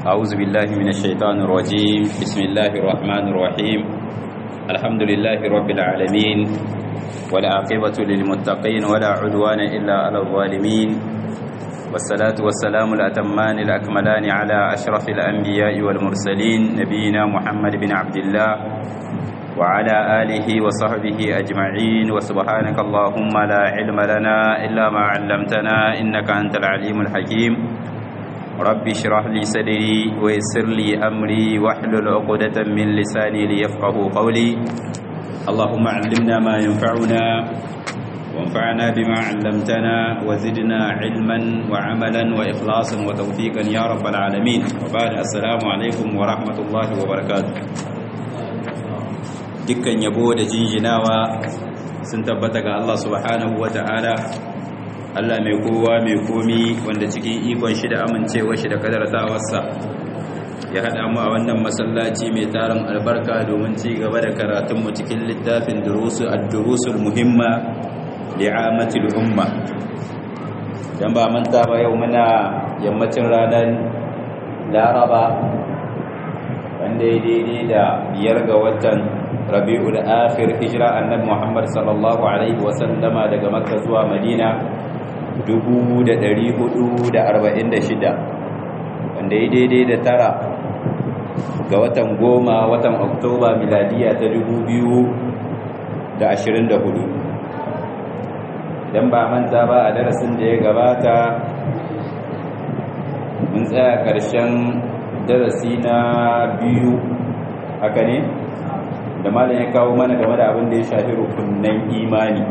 أعوذ بالله من الشيطان الرجيم. بسم الله الرحمن الرحيم. الحمد لله رب العالمين، والعاقبة للمتقين ولا عدوان إلا على الظالمين، والصلاة والسلام الأتمان الأكملان على أشرف الأنبياء والمرسلين نبينا محمد بن عبد الله وعلى آله وصحبه أجمعين. وسبحانك اللهم لا علم لنا إلا ما علمتنا إنك أنت العليم الحكيم. رب اشرح لي صدري ويسر لي أمري واحلل عقدة من لساني ليفقهوا قولي. اللهم علمنا ما ينفعنا وانفعنا بما علمتنا وزدنا علما وعملا وإخلاصا وتوفيقا يا رب العالمين. وبعد السلام عليكم ورحمة الله وبركاته. dukkan yabo da jinjinawa sun tabbata ga Allah subhanahu wata'ala, Allah mai kowa mai komi, wanda cikin ikon shi da amincewa shi da kadartawarsa ya haɗa mu a wannan masallaci mai tarin albarka domin ci gaba da karatunmu cikin littafin ad-durusul muhimma li'amatil umma. dan ba manta ba, yau muna yammacin ranar Laraba wanda ya daidai da 5 ga watan Rabi'ul Akhir, hijira annabi Muhammad sallallahu alaihi wasallama daga Makka zuwa Madina 1446, wanda ya daidai da 9 ga watan 10 watan Oktoba miladiya ta 2024. dan ba manta ba, a darasin da ya gabata mun tsaya ƙarshen darasi na 2, haka ne, da malam ya kawo mana game da abin da ya shafi rukunnan imani.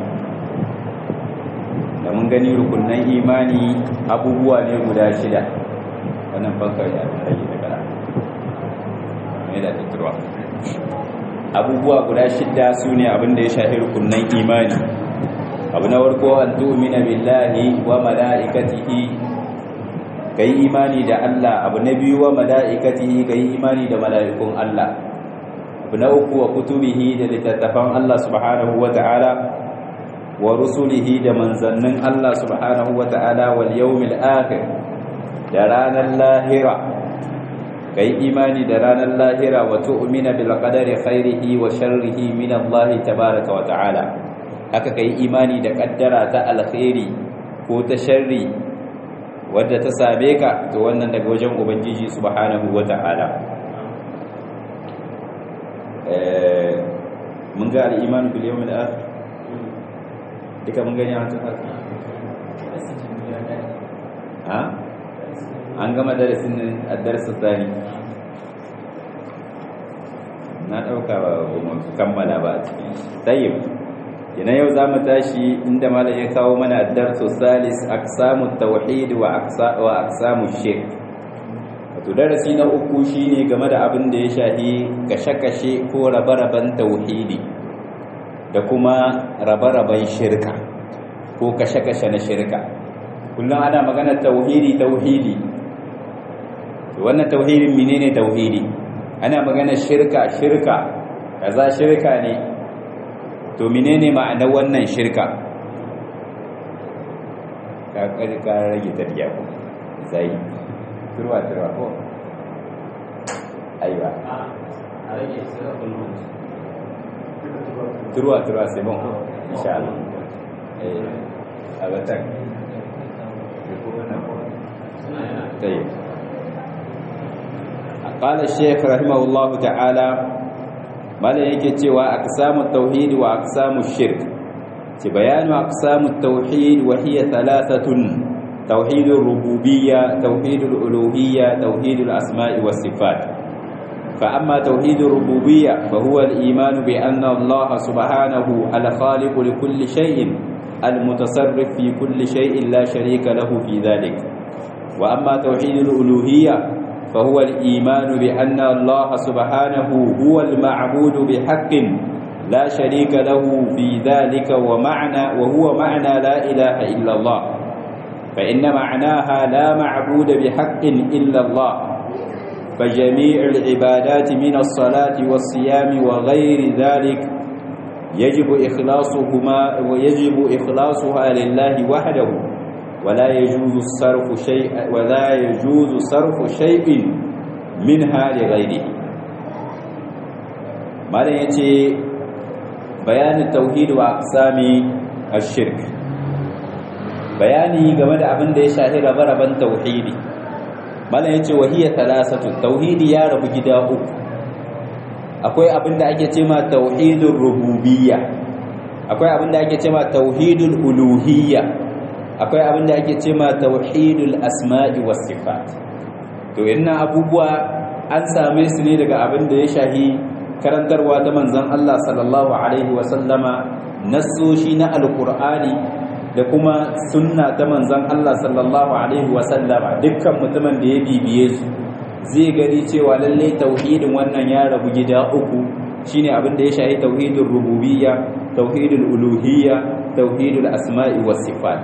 da mun gani rukunnan imani abubuwa ne guda 6. wannan bankar ya rage da kana mai da tattarwa. abubuwa guda 6 su ne abin da ya shafi rukunnan imani. abu na farko, an tu'mina billahi wa mala'ikatihi, kai imani da Allah. abu na biyu, wa mala'ikatihi, kai imani da mala'ikun Allah. abu na uku, wa kutubihi, da littattafan Allah subhanahu wa ta'ala, wa rusulihi, da manzannin Allah subhanahu wa ta'ala, wal yawmil akhir, da ranar lahira, kai imani da ranar lahira. wa tu'mina bil qadari khairihi wa sharrihi min Allah tabaaraka wa ta'ala, haka kai imani da kaddara ta alkhairi ko ta sharri wadda ta same ka, to wannan daga wajen ubangiji subhanahu wa ta'ala. mun ga al'imanu bil yawmil akhir duka mun gani haka an gama darasin nan, ad-darsu tsani na dauka ba mu kammala ba a cikin tayyib. yana yau zamu tashi inda malam ya kawo mana ad-darsu salis, aqsamut tauhid wa aqsamush shirk. wato darasi na 3 shine game da abin da ya shafi kashe-kashe ko rabe-raben tauhidi da kuma rabe-raben shirka ko kashe-kashe na shirka. kullum ana magana tauhidi to wannan tauhidin menene tauhidi? ana magana shirka kaza shirka ne, to menene ma'anar wannan shirka? ka rage tarbiya ko zai turwa ko aiwa a rage turwa c'est bon inshallah. abatak طيب. قال الشيخ رحمه الله تعالى ماذا yake cewa aqsamut tauhid wa aqsamush shirk. bayanu aqsamut tauhid wa hiya thalathatun: توحيد الربوبية، توحيد الألوهية، توحيد الأسماء والصفات. فأما توحيد الربوبية فهو الإيمان بأن الله سبحانه الخالق لكل شيء المتصرف في كل شيء لا شريك له في ذلك. وأما توحيد الألوهية فهو الإيمان بأن الله سبحانه هو المعبود بحق لا شريك له في ذلك، وهو معنى لا إله إلا الله، فإن معناها لا معبود بحق إلا الله. فجميع العبادات من الصلاة والصيام وغير ذلك يجب إخلاصها لله وحده، ولا يجوز صرف شيء minha li ghairihi. malam yace bayanin tauhid wa aqsami ash-shirk, bayani game da abin da ya shahi rabe-raben tauhidi. malam yace wa hiya thalathatu, tauhidi ya rabu gida uku. akwai abin da ake cewa tauhidur rububiyya, akwai abin da ake cewa tauhidul uluhiyya, akwai abin da ake cewa tauhidul asma'i was sifat. to inna abubuwa an same su ne daga abin da ya shahi karantarwa ta manzon Allah sallallahu alaihi wa sallama, nassoshi na alqur'ani da kuma sunna ta manzon Allah sallallahu alaihi wa sallama. dukkan mutumin da ya bibiye su zai gani cewa lalle tauhidin wannan ya rabu gida uku, shine abin da ya shahi tauhidul rububiyya, tauhidul uluhiyya, tauhidul asma'i was sifat.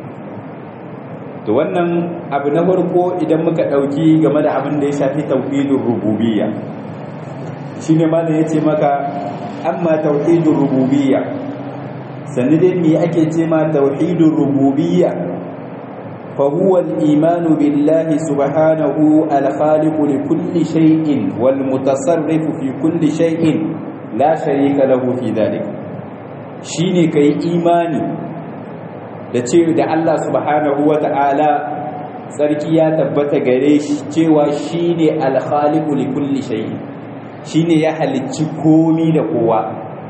to wannan abu na farko idan muka dauki game da abin da ya shafi tauhidul rububiyya, shine ma da yace maka amma tauhidul rububiyya, sannan dai me ake ce ma tauhidul rububiyya? fa huwa al-iman billahi subhanahu al-khaliq li kulli shay'in wal mutasarrif fi kulli shay'in la sharika lahu fi dhalik. shine kai imani da Allah subhanahu wa ta'ala sarki ya tabbata gare shi cewa shine al-khaliq li kulli shay'in, shine ya halicci komi da kowa,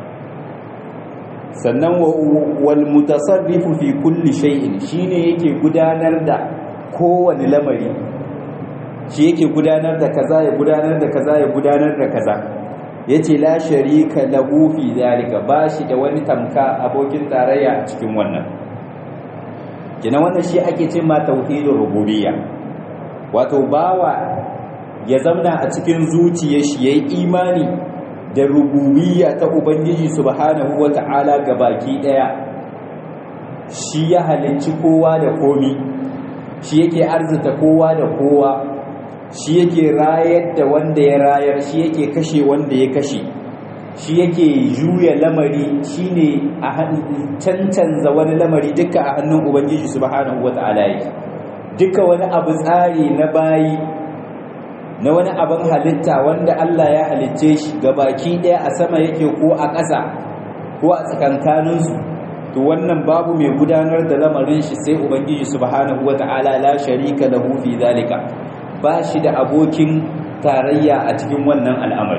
sannan wal mutasarrifu fi kulli shay'in, shine yake gudanar da kowane lamari, shi yake gudanar da kaza ya gudanar da kaza ya gudanar da kaza. yace la sharika lahu fi zalika, bashi da wani tamka abokin tarayya a cikin wannan. kina wannan shi ake cewa tauhidur rububiyya, wato bawa ya zauna a cikin zuciyar shi yayi imani da rububiyya ta ubangiji subhanahu wata'ala gabaki daya. shi ya halicci kowa da komi, shi yake arzuta kowa da kowa, shi yake rayar da wanda ya rayar, shi yake kashe wanda ya kashe, shi yake juya lamari, shine a cancanza wani lamari duka a hannun ubangiji subhanahu wata'ala yake. duka wani abu tsari na bayi, na wani abin halitta wanda Allah ya halicce shi gabaki daya a sama yake ko a ƙasa ko a tsakankaninsu, to wannan babu mai gudanar da lamarin shi sai ubangiji subhanahu wata'ala, la sharika lahu fi zalika, ba shi da abokin tarayya a cikin wannan al'amari.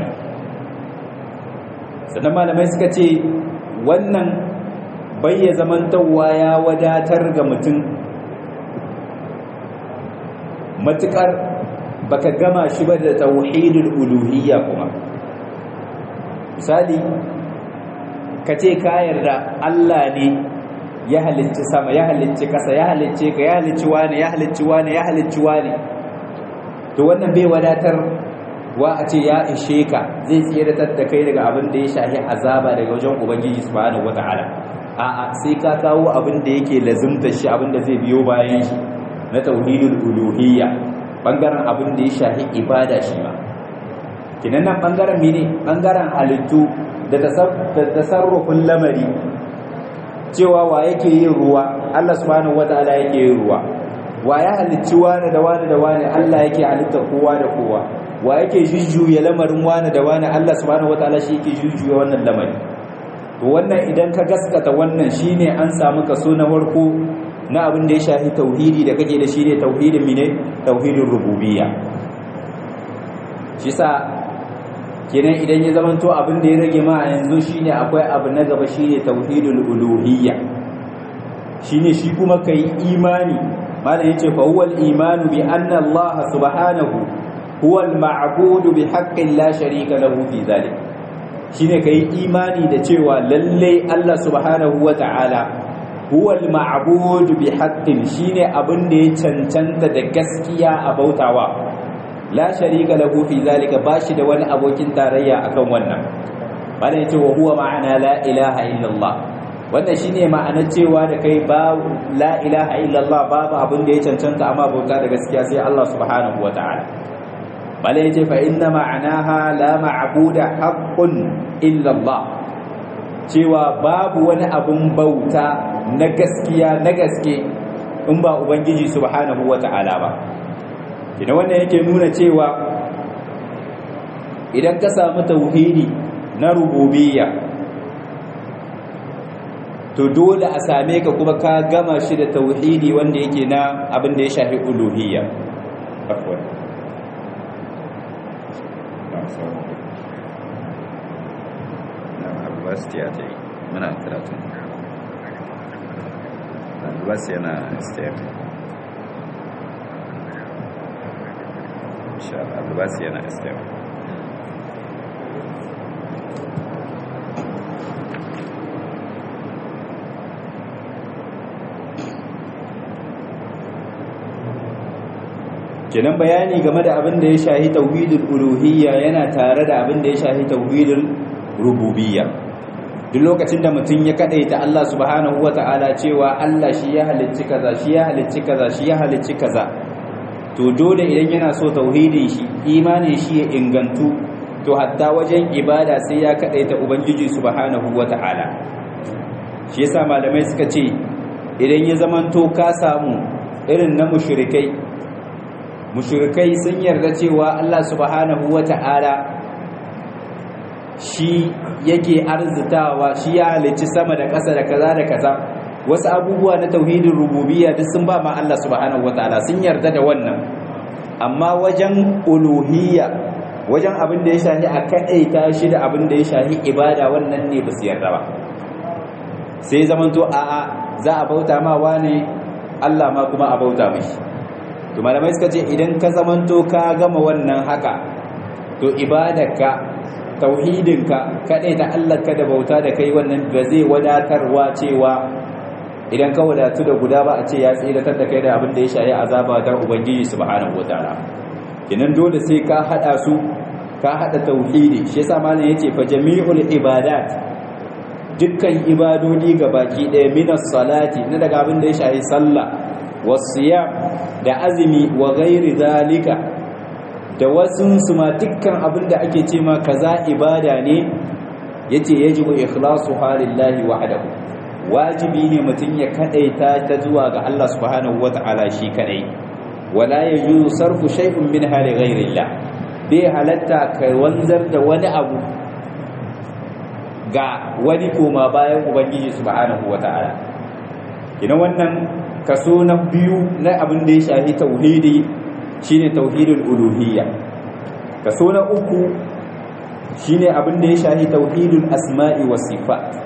sannan malamai suka ce wannan bayya zamantawa ya wadatar ga mutum matukar baka gama shi ba da tauhidul uluhiyya. kuma misali ka ce ka yarda Allah ne ya halicci sama, ya halicci kasa, ya halicce ka, ya halicci wani, ya halicci wani, ya halicci wani, to wannan bai wadatar wa a ce ya ishe ka, zai tsiratar da kai daga abin da ya shahi azaba daga wajen ubangiji subhanahu wataala. a'a, sai ka kawo abin da yake lazimta shi, abin da zai biyo bayan shi na tauhidul uluhiyya, bangaren abin da ya shahi ibada shi ma. kinan nan bangaren mene? Bangaren halittu da tasarrufin lamari, cewa wa yake yin ruwa? Allah subhanahu wataala yake yin ruwa. wa ya halicci wani da wani da wani? Allah yake halitta kowa da kowa. wa yake jujjuya lamarin wani da wani? Allah subhanahu wataala shi yake jujjuya wannan lamari. to wannan idan ka gaskata wannan, shine an samu kaso na farko na abin da ya shafi tauhidi da kake da shi ne tauhidin mine? Tauhidin rububiyya. shi sa kenan idan ya zamanto abin da ya rage ma a yanzu shine akwai abu na gaba, shine tauhidul uluhiyya. shine shi kuma kai imani, malam yace fa huwal imanu bi anna Allah subhanahu huwal ma'budu bi haqqin la sharika lahu fi zalik. shine kai imani da cewa lalle Allah subhanahu wata'ala huwal ma'budu bi haqqin, shine abin da ya cancanta da gaskiya a bautawa, la sharika lahu fi zalika, bashi da wani abokin tarayya akan wannan. bala yace wa huwa ma'ana la ilaha illallah, wannan shine ma'anar cewa da kai ba la ilaha illallah, babu abin da ya cancanta amma bauta da gaskiya sai Allah subhanahu wata'ala. bala yace fa inna ma'anaha la ma'buda haqqun illallah, cewa babu wani abun bauta na gaskiya na gaske in ba ubangiji subhanahu wata'ala ba. Ina wannan yake nuna cewa idan ka samu tauhidi na rububiyya to dole a same ka kuma ka gama shi da tauhidi wanda yake na abin da ya shafi uluhiyya. Afwan. University ya yi muna karatu. University yana STEM. Inshallah University yana STEM. kenan bayani game da abin da ya shahi tauhidul uluhiyya yana tare da abin da ya shahi tauhidul rububiyya. Duk lokacin da mutum ya kadaita Allah subhanahu wata'ala cewa Allah shi ya halicci kaza, shi ya halicci kaza, shi ya halicci kaza, to dole idan yana so tauhidin shi, imanin shi ya ingantu, to hatta wajen ibada sai ya kadaita ubangiji subhanahu wata'ala. Shi yasa malamai suka ce idan ya zamanto ka samu irin na mushrikai sun yarda cewa Allah subhanahu wata'ala shi yake arzitawa, shi ya halicci sama da ƙasa da kaza da kaza, wasu abubuwa na tauhidin rububiyya duk sun ba ma Allah subhanahu wata'ala, sun yarda da wannan. Amma wajen uluhiyya, wajen abin da ya shahi a kaɗaita shi da abin da ya shahi ibada, wannan ne ba su yarda ba. Sai zamanto a'a za a bauta ma wane, Allah ma kuma a bauta mashi. To malamai suka ce idan ka zamanto ka gama wannan haka, to ibadarka, tauhidinka, kadaita Allah ka da bauta da kai, wannan ba zai wadatarwa cewa idan ka wadatu da guda ba a ce ya tsiratar da kai da abin da ya shayi azaba ta ubangiji subhanahu wataala. Kinan dole sai ka hada su, ka hada tauhidi. Shi yasa malam yace fa jami'ul ibadat, dukkan ibadodi gabaki daya, minas salati, na daga abin da ya shayi sallah, wasiyam da azumi, wa ghairi zalika da wasunsu ma, dukkan abin da ake ce ma kaza ibada ne, yace yajibu ikhlasu halillahi wahdahu, wajibi ne mutum ya kadaita ta zuwa ga Allah subhanahu wata'ala shi kadai. Wala yajuzu sarfu shay'un min hali ghairillah, bai halatta kai wanzar da wani abu ga wani koma bayan ubangiji subhanahu wata'ala. Ina wannan kaso na biyu na abin da ya shafi tauhidi shine tauhidul uluhiyya. Kaso na uku shine abin da ya shafi tauhidul asma'i was sifat.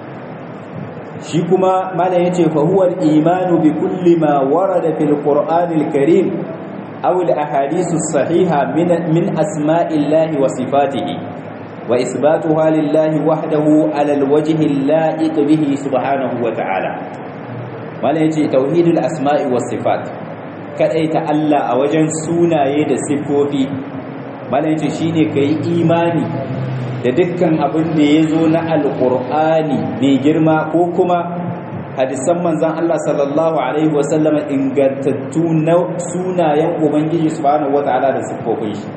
Shi kuma malam yace fa huwa al-imanu bi kulli ma warada fil qur'anil karim aw al-ahadith as-sahiha min asma'illahi wa sifatihi wa isbatuha lillahi wahdahu ala al-wajhi al-la'iq bihi subhanahu wa ta'ala. Malam yace tauhidul asma'i was sifat, kadaita Allah a wajen sunaye da sifofi. Malam yace shine kai imani da dukkan abin da yazo na alqur'ani mai girma ko kuma hadisan manzon Allah sallallahu alaihi wasallam ingantattu na sunayen ubangiji subhanahu wataala da sifofin shi.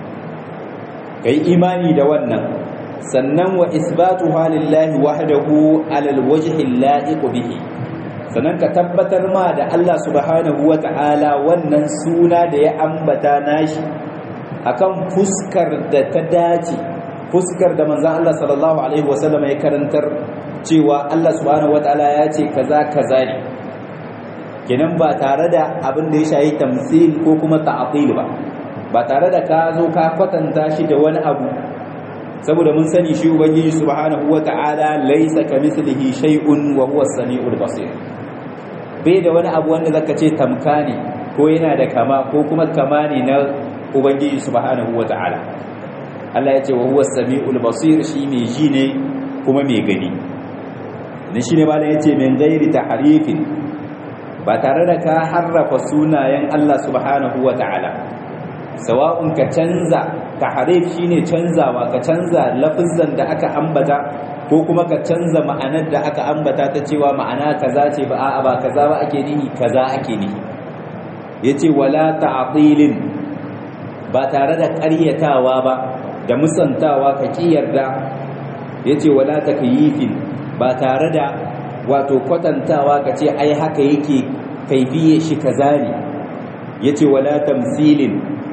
Kai imani da wannan, sannan wa isbatuha lillahi wahdahu ala alwajhi alla'iq bihi, sannan ka tabbatar ma da Allah subhanahu wata'ala wannan suna da ya ambata nashi akan fuskar da ta dace, fuskar da manzon Allah sallallahu alaihi wasallam ya karantar cewa Allah subhanahu wata'ala ya ce kaza kaza ne. Kenan ba tare da abin da ya shayi tamsil ko kuma ta'til ba tare da ka zo ka kwatanta shi da wani abu, saboda mun sani shi ubangiji subhanahu wata'ala laysa kamithlihi shay'un wa huwa as-sami'ul basir. Bai da wani abu wanda zaka ce tamka ne ko yana da kama ko kuma kama ne na ubangiji subhanahu wata'ala. Allah ya ce wa huwa as-sami'ul basir, shi mai ji ne kuma mai gani. Dan shine malam yace min ghairi tahrifin, ba tare da ka harrafa sunayen Allah subhanahu wata'ala. Sawa'un ka canza, tahrif shine canzawa, ka canza lafazan da aka ambata ko kuma ka canza ma'anar da aka ambata ta cewa ma'ana kaza ce, ba a'a ba kaza ba ake nihi, kaza ake nihi. Yace wala ta'tilin, ba tare da ƙaryatawa ba da musantawa ka kiyarda. Yace wala takyifin, ba tare da wato kwatantawa ka ce ai haka yake, kaifiye shi kaza ne. Yace wala tamsilin,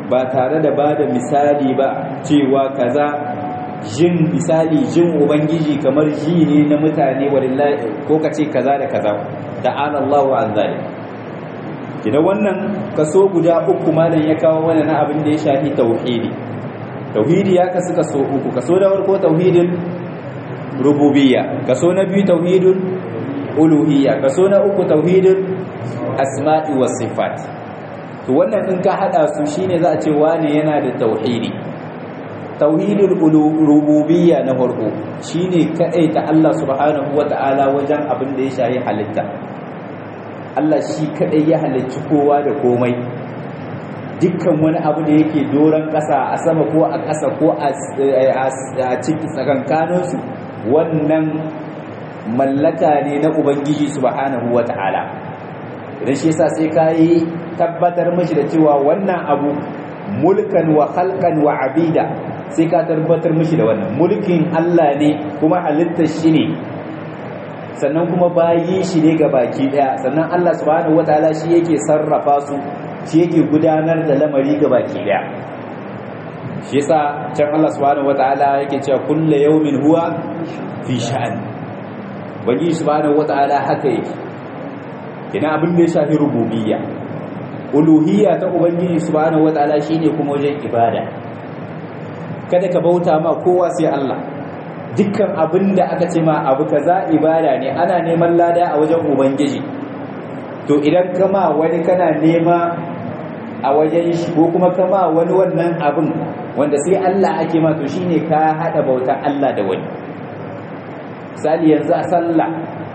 ba tare da bada misali ba cewa kaza jin misali jin ubangiji kamar ji ne na mutane wallahi ko kace kaza da kaza ta'ala Allahu an zalik. Idan wannan kaso guda uku malam ya kawo wannan na abin da ya shafi tauhidi. Tauhidi ya kasu kaso uku. Kaso da farko tauhidin rububiyya, kaso na biyu tauhidin uluhiyya, kaso na uku tauhidin asma'i was sifat. To wannan in ka hada su shine za a ce wane yana da tauhidi. Tauhidul rububiyya na farko shine kadai ta Allah subhanahu wataala wajen abin da ya shafi halitta. Allah shi kadai ya halicci kowa da komai. Dukkan wani abu da yake doron ƙasa a sama ko a ƙasa ko a cikin tsakankaninsu wannan mallaka ne na Ubangiji subhanahu wata'ala. Idan shi yasa sai ka yi tabbatar mashi da cewa wannan abu mulkan wa khalqan wa abida, sai ka tabbatar mashi da wannan mulkin Allah ne kuma halittar shi ne, sannan kuma bayi shi ne ga baki daya, sannan Allah subhanahu wataala shi yake sarrafa su, shi yake gudanar da lamari ga baki daya. Shi yasa can Allah subhanahu wataala yake cewa kullu yawmin huwa fi sha'an. Bani subhanahu wataala haka yake. Ina abin da ya shafi rububiyya, uluhiyya ta ubangiji subhanahu wataala shine kuma wajen ibada. Kada ka bauta ma kowa sai Allah. Dukkan abin da aka ce ma abu kaza ibada ne, ana neman lada a wajen ubangiji. To idan kama wani kana nema a wajen shi ko kuma kama wani wannan abin wanda sai Allah ake ma, to shine ka hada bautar Allah da wani. Misali yanzu a sallah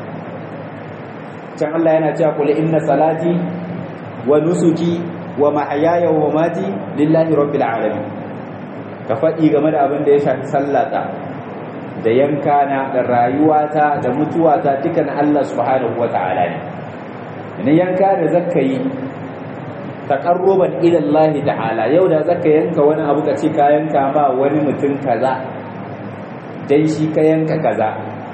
can Allah yana cewa qul inna salati wa nusuki wa mahyaya wa mamati lillahi rabbil alamin. Ka faɗi game da abin da ya shafi sallata da yankana da rayuwata da mutuwata dukan Allah subhanahu wata'ala ne. Ina yanka da zakka yi taqarruban ila Allah ta'ala, yau da zakka yanka wani abu ka ce ka yanka ma wani mutum kaza dan shi ka yanka kaza,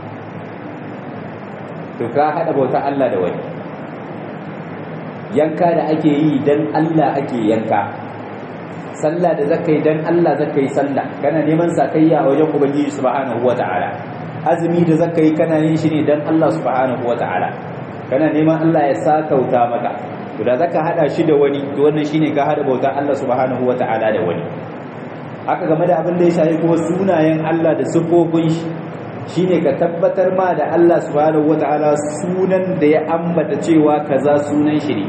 to ka hada bauta Allah da wani. Yanka da ake yi dan Allah ake yanka, sallah da zakai dan Allah zakai sallah, kana neman sakayya a wajen ubangiji subhanahu wataala. Azumi da zakai kana yin shi ne dan Allah subhanahu wataala, kana neman Allah ya sakauta maka. To da zaka hada shi da wani, to wannan shine ka hada bauta Allah subhanahu wataala da wani. Haka game da abin da ya shafi kuma sunayen Allah da sifofin shi, shine ka tabbatar ma da Allah subhanahu wataala sunan da ya ambata cewa kaza sunan shi ne,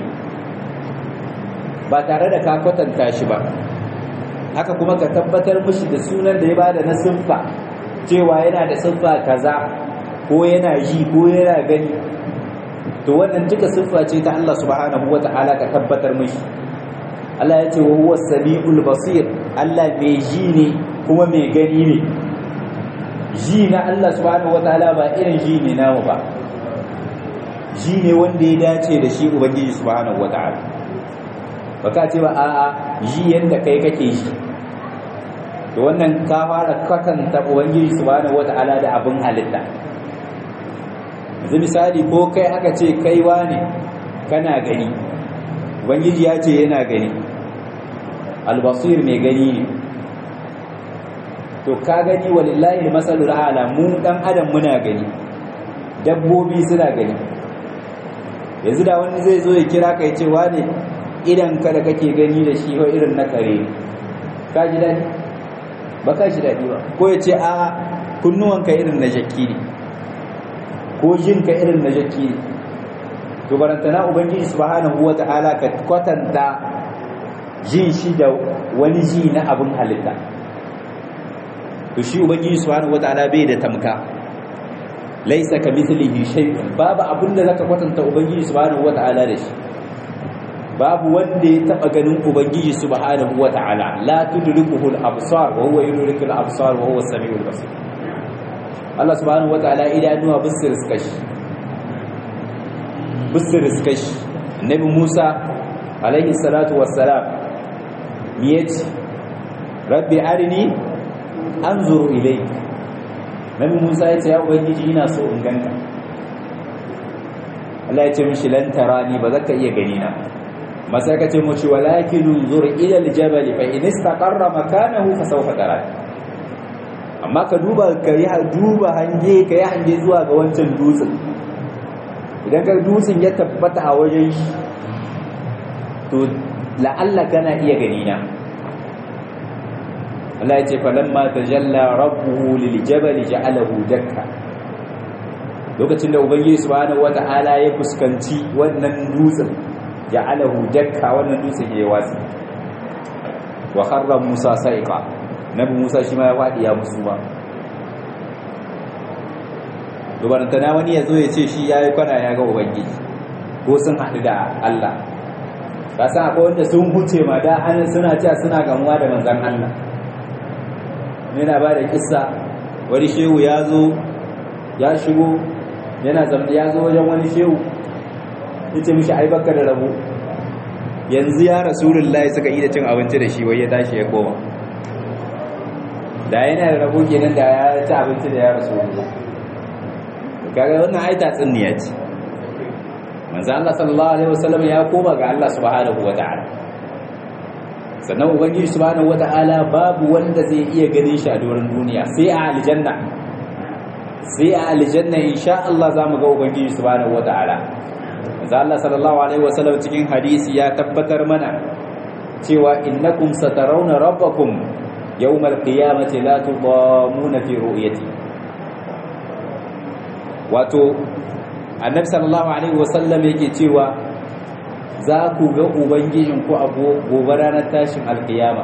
ba tare da ka kwatanta shi ba. Haka kuma ka tabbatar mishi da sunan da ya bada na siffa, cewa yana da siffa kaza ko yana ji ko yana gani, to wannan duka siffa ce ta Allah subhanahu wataala ka tabbatar mishi. Allah ya ce wa huwa samiul basir, Allah mai ji ne kuma mai gani ne. Ji na Allah subhanahu wataala ba irin ji ne namu ba, ji ne wanda ya dace da shi ubangiji subhanahu wataala. Baka ce ba a'a ji yanda kai kake ji, to wannan ka fara kwatanta ubangiji subhanahu wataala da abin halitta. Yanzu misali ko kai aka ce kai wane kana gani, ubangiji ya ce yana gani, albasir mai gani ne, to ka gani walillahi masalul a'la. Mu dan adam muna gani, dabbobi suna gani. Yanzu da wani zai zo ya kira ka ya ce wane idan ka da kake gani da shi ko irin na kare, ka ji dadi? Ba ka ji dadi ba. Ko ya ce a kunnuwanka irin na jakki ne, ko jinka irin na jakki ne. To barantana ubangiji subhanahu wata'ala ka kwatanta jin shi da wani ji na abin halitta. To shi ubangiji subhanahu wata'ala bai da tamka, laisa kamithlihi shay'un, babu abin da zaka kwatanta ubangiji subhanahu wata'ala da shi. Babu wanda ya taba ganin ubangiji subhanahu wata'ala, la tudrikuhu al-absar wa huwa yudriku al-absar wa huwa as-sami'ul basir. Allah subhanahu wata'ala idanuwa bisir skashi, bisir skashi. Annabi Musa alaihi salatu wassalam yace rabbi arini anzuru ilayk. Nabi Musa yace ya ubangiji ina so in ganka. Allah ya ce mishi lan tarani, ba zaka iya gani na. masa ka ce mu ci walakin unzur ila aljabal fa in istaqarra makanahu fa sawfa tara amma ka duba hange zuwa ga wancan dutsen idan ka dutsen ya tabbata a wajen shi to la'alla kana iya gani na Allah ya ce falamma tajalla rabbuhu liljabal ja'alahu dakka lokacin da ubangiji subhanahu wata'ala ya fuskanci wannan dutsen ja'alahu dakka wannan dutsen yayi wasi wa kharra Musa sa'iqa nabi Musa shi ma ya fadi ya musu ba dubarantana wani yazo ya ce shi yayi kwana ya ga ubangiji ko sun haɗu da Allah ka san akwai wanda sun huce ma da an suna cewa suna gamuwa da manzon Allah yana ba da kissa wani shehu ya zo ya shigo yana zambi ya zo wajen wani shehu ya ce mishi aibaka da rabo yanzu ya rasulullahi suka yi da cin abinci da shi wai ya tashi ya koma da yana da rabo kenan da ya ci abinci da ya rasulullahi kaga wannan aita tsinniya ce manzo Allah sallallahu alaihi wasallam ya koma ga Allah subhanahu wataala sannan ubangiji subhanahu wataala babu wanda zai iya ganin shi a doron duniya sai a aljanna insha Allah zamu ga ubangiji subhanahu wataala manzo Allah sallallahu alaihi wasallam cikin hadisi ya tabbatar mana cewa innakum satarawna rabbakum yawmal qiyamati la tudamuna fi ru'yati wato annabi sallallahu alaihi wasallam yake cewa za ku ga ubangijin ku a gobe ranar tashin alkiyama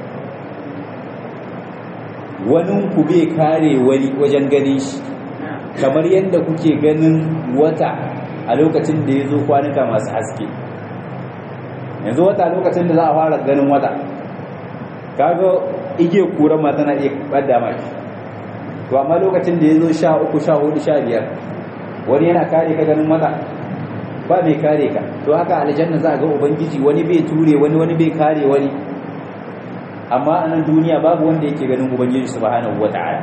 wani ku bai kare wani wajen ganin shi kamar yadda kuke ganin wata a lokacin da ya zo kwanuka masu haske yanzu wata lokacin da za a fara ganin wata kaga ige kura ma tana iya bada maki to amma lokacin da ya zo 13 14 15 wani yana kare ka ganin wata ba mai kare ka to haka aljanna za a ga ubangiji wani bai ture wani bai kare wani amma a nan duniya babu wanda yake ganin ubangiji subhanahu wata'ala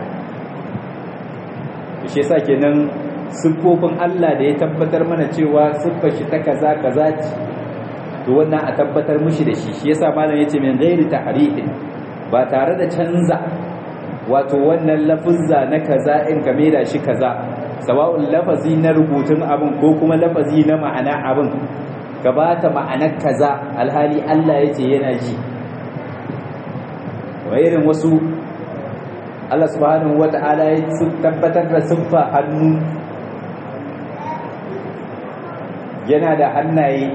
shi yasa kenan siffofin Allah da ya tabbatar mana cewa siffar shi ta kaza kaza ce to wannan a tabbatar mushi da shi yasa malam yace min ghairi tahrifin ba tare da canza wato wannan lafuzza na kaza in game da shi kaza sawa'un lafazi na rubutun abin ko kuma lafazi na ma'ana abin ka ba ta ma'anar kaza alhali Allah yace yana ji wa irin wasu Allah subhanahu wata'ala ya tabbatar da siffa hannu yana da hannaye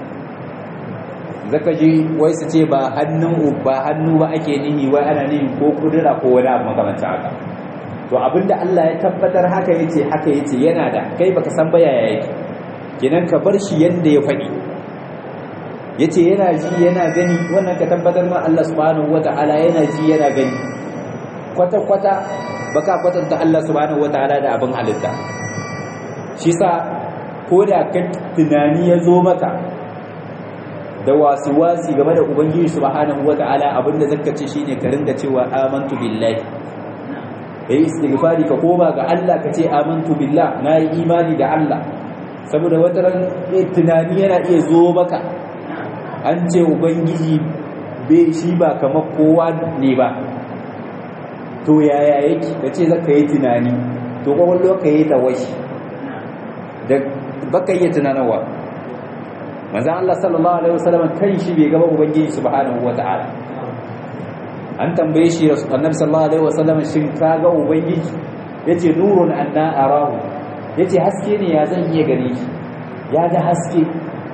zaka ji wai su ce ba hannu ba ake nihi wai ana nihi ko kudura ko wani abu makamancin haka to abinda Allah ya tabbatar haka yace yana da kai baka san ba yaya yake kenan ka bar shi yanda ya faɗi yace yana ji yana gani wannan ka tabbatar ma Allah subhanahu wataala yana ji yana gani kwata baka kwatanta Allah subhanahu wataala da abin halitta shi sa ko da kan tunani ya zo maka da wasi game da ubangiji subhanahu wataala abinda zaka ce shine ka ringa cewa amantu billahi kai istighfari ka koma ga Allah ka ce amantu billah nayi imani da Allah saboda wataran tunani yana iya zo maka an ce ubangiji bai shi ba kamar kowa ne ba to yaya yake kace zaka yi tunani to kwakwalwa ka yi tawashi da baka yi tunanawa manzon Allah sallallahu alaihi wasallam kan shi bai gaba ubangiji subhanahu wataala an tambaye shi annabi sallallahu alaihi wasallam shin ka ga ubangiji yace nurun anna arahu yace haske ne ya zan iya gane shi ya ga haske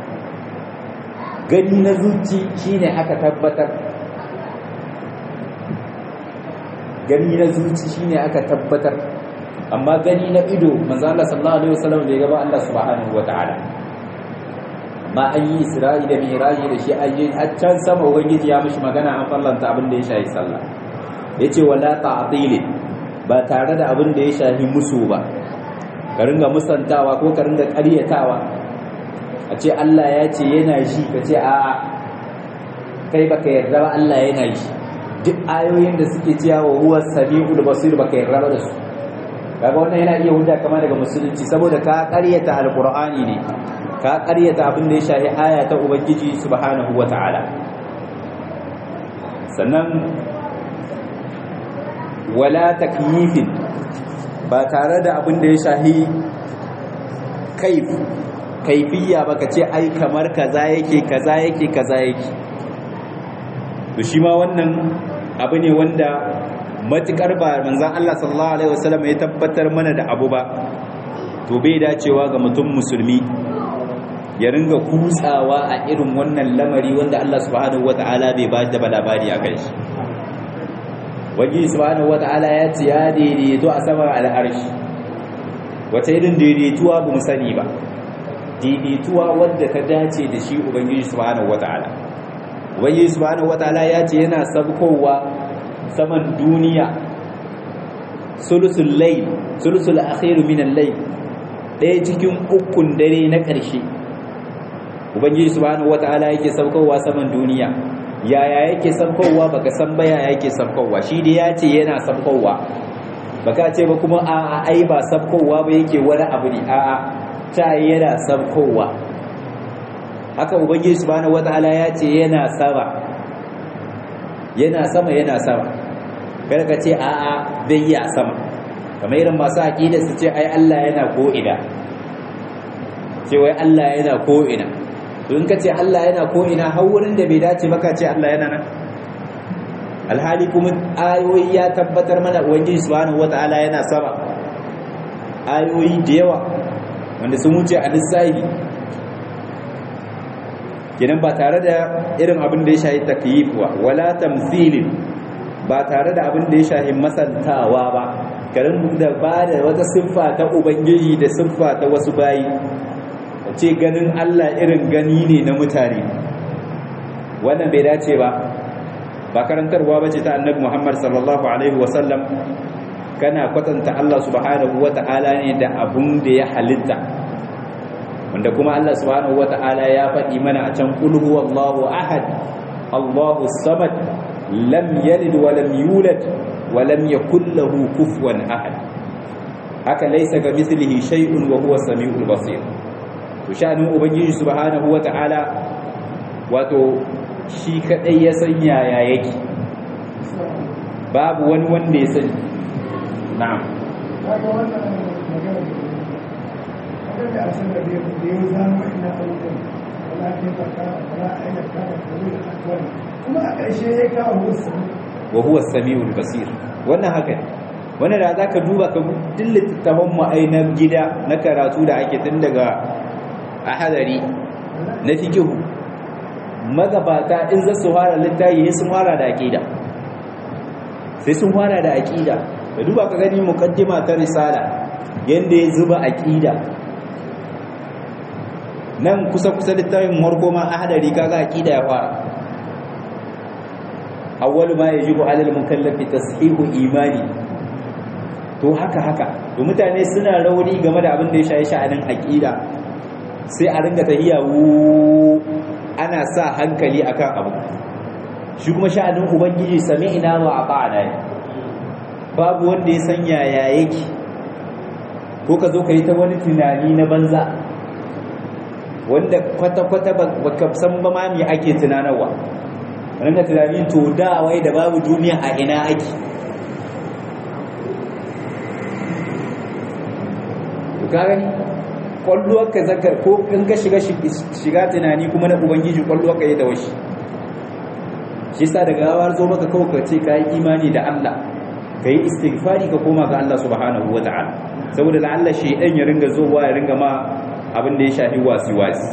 gani na zuci shine aka tabbatar gani na zuci shine aka tabbatar amma gani na ido manzo Allah sallallahu alaihi wasallam bai gaba Allah subhanahu wataala amma an yi Isra'i da Miraji da shi aje har can sama ubangiji ya mishi magana an fallanta abin da ya shafi sallah yace wala ta'dil ba tare da abin da ya shafi musu ba ka ringa musantawa ko ka ringa ƙaryatawa a ce Allah ya ce yana shi ka ce a'a kai baka yarda ba Allah yana shi duk ayoyin da suke cewa huwa samiul basir baka yarda ba da su kaga wannan yana iya huda kama daga musulunci saboda ka ƙaryata alqur'ani ne ka ƙaryata abin da ya shahi aya ta ubangiji subhanahu wata'ala. Sannan wala takyifin, ba tare da abin da ya shahi kaifiyya ba, ka ce ai kamar kaza yake kaza yake kaza yake. To shi ma wannan abu ne wanda matukar ba manzon Allah sallallahu alaihi wasallam ya tabbatar mana da abu ba, to bai dacewa ga mutum musulmi ya ringa kutsawa a irin wannan lamari wanda Allah subhanahu wataala bai ba da labari akan shi. Waji subhanahu wataala ya ce ya daidaito a saman al'arshi, wata irin daidaituwa ba mu sani ba, daidaituwa wadda ta dace da shi ubangiji subhanahu wataala. Ubangiji subhanahu wataala ya ce yana sabkowa saman duniya sulusul layl, sulusul akhir min al-layl, ɗaya cikin ukun dare na ƙarshe ubangiji subhanahu wataala yake sabkowa saman duniya. Yaya yake sabkowa baka san ba, yaya yake sabkowa, shi dai ya ce yana sabkowa, baka ce ba kuma a'a ai ba sabkowa ba yake wani abu ne, a'a ta yana sabkowa. Haka ubangiji subhanahu wataala ya ce yana sama, yana sama, yana sama. Kada ka ce a'a bai yi a sama, kamar irin masu aqida su ce ai Allah yana ko ina, ce wai Allah yana ko ina. To in ka ce Allah yana ko ina, har wurin da bai dace ba ka ce Allah yana nan. Alhali kuma ayoyi ya tabbatar mana ubangiji subhanahu wataala yana sama, ayoyi da yawa wanda sun wuce a lissafi. Kenan ba tare da irin abin da ya shahi takyif wala tamthilin, ba tare da abin da ya shahi masantawa ba, karin da ba da wata siffa ta ubangiji da siffa ta wasu bayi, ce ganin Allah irin gani ne na mutane, wannan bai dace ba. Ba karantarwa bace ta annabi Muhammad sallallahu alaihi wasallam kana kwatanta Allah subhanahu wata'ala ne da abun da ya halitta, wanda kuma Allah subhanahu wata'ala ya faɗi mana a can qul huwallahu ahad Allahu samad lam yalid wa lam yulad wa lam yakul lahu kufuwan ahad. Haka laysa kamithlihi shay'un wa huwa as-sami'ul basir. To sha'anin ubangiji subhanahu wata'ala wato shi kadai ya san yaya yake, babu wani wanda ya sani. Na'am. Kaga wannan magana da a san da ya zama ina abubuwan walakin baka wala aina kana kullu akwai, kuma a ƙarshe ya kawo wasu wa huwa as-sami'ul basir. Wannan haka ne, wannan da zaka duba ka dillata littattafan mu na gida na karatu da ake tun daga ahadari na fikihu, magabata in za su fara littafi sai sun fara da aqida, sai sun fara da aqida. Da duba ka gani muqaddima ta risala yanda ya zuba aqida, nan kusa littafin marko ma ahadari kaga aqida ya fara. Awwalu ma yajibu 'ala al-mukallafi tashihu imani. To haka to mutane suna rauni game da abin da ya shayi sha'anin aqida, sai a ringa tahiya ana sa hankali akan abu. Shi kuma sha'anin ubangiji sami'na wa ata'na, babu wanda ya san yaya yake, ko ka zo ka yi ta wani tunani na banza wanda kwata-kwata baka san ba ma me ake tunanarwa. Ringa tunani to da wai da babu duniya a ina ake. Ka gani kwalluwarka zaka ko in ka shiga tunani kuma na ubangiji kwalluwarka ya da washi. Shi yasa daga gawar zo maka kawai ka ce ka yi imani da Allah, ka yi istighfari ka koma ga Allah subhanahu wata'ala, saboda la'alla shaydan ya ringa zowa ya ringa ma abin da ya shafi wasi-wasi.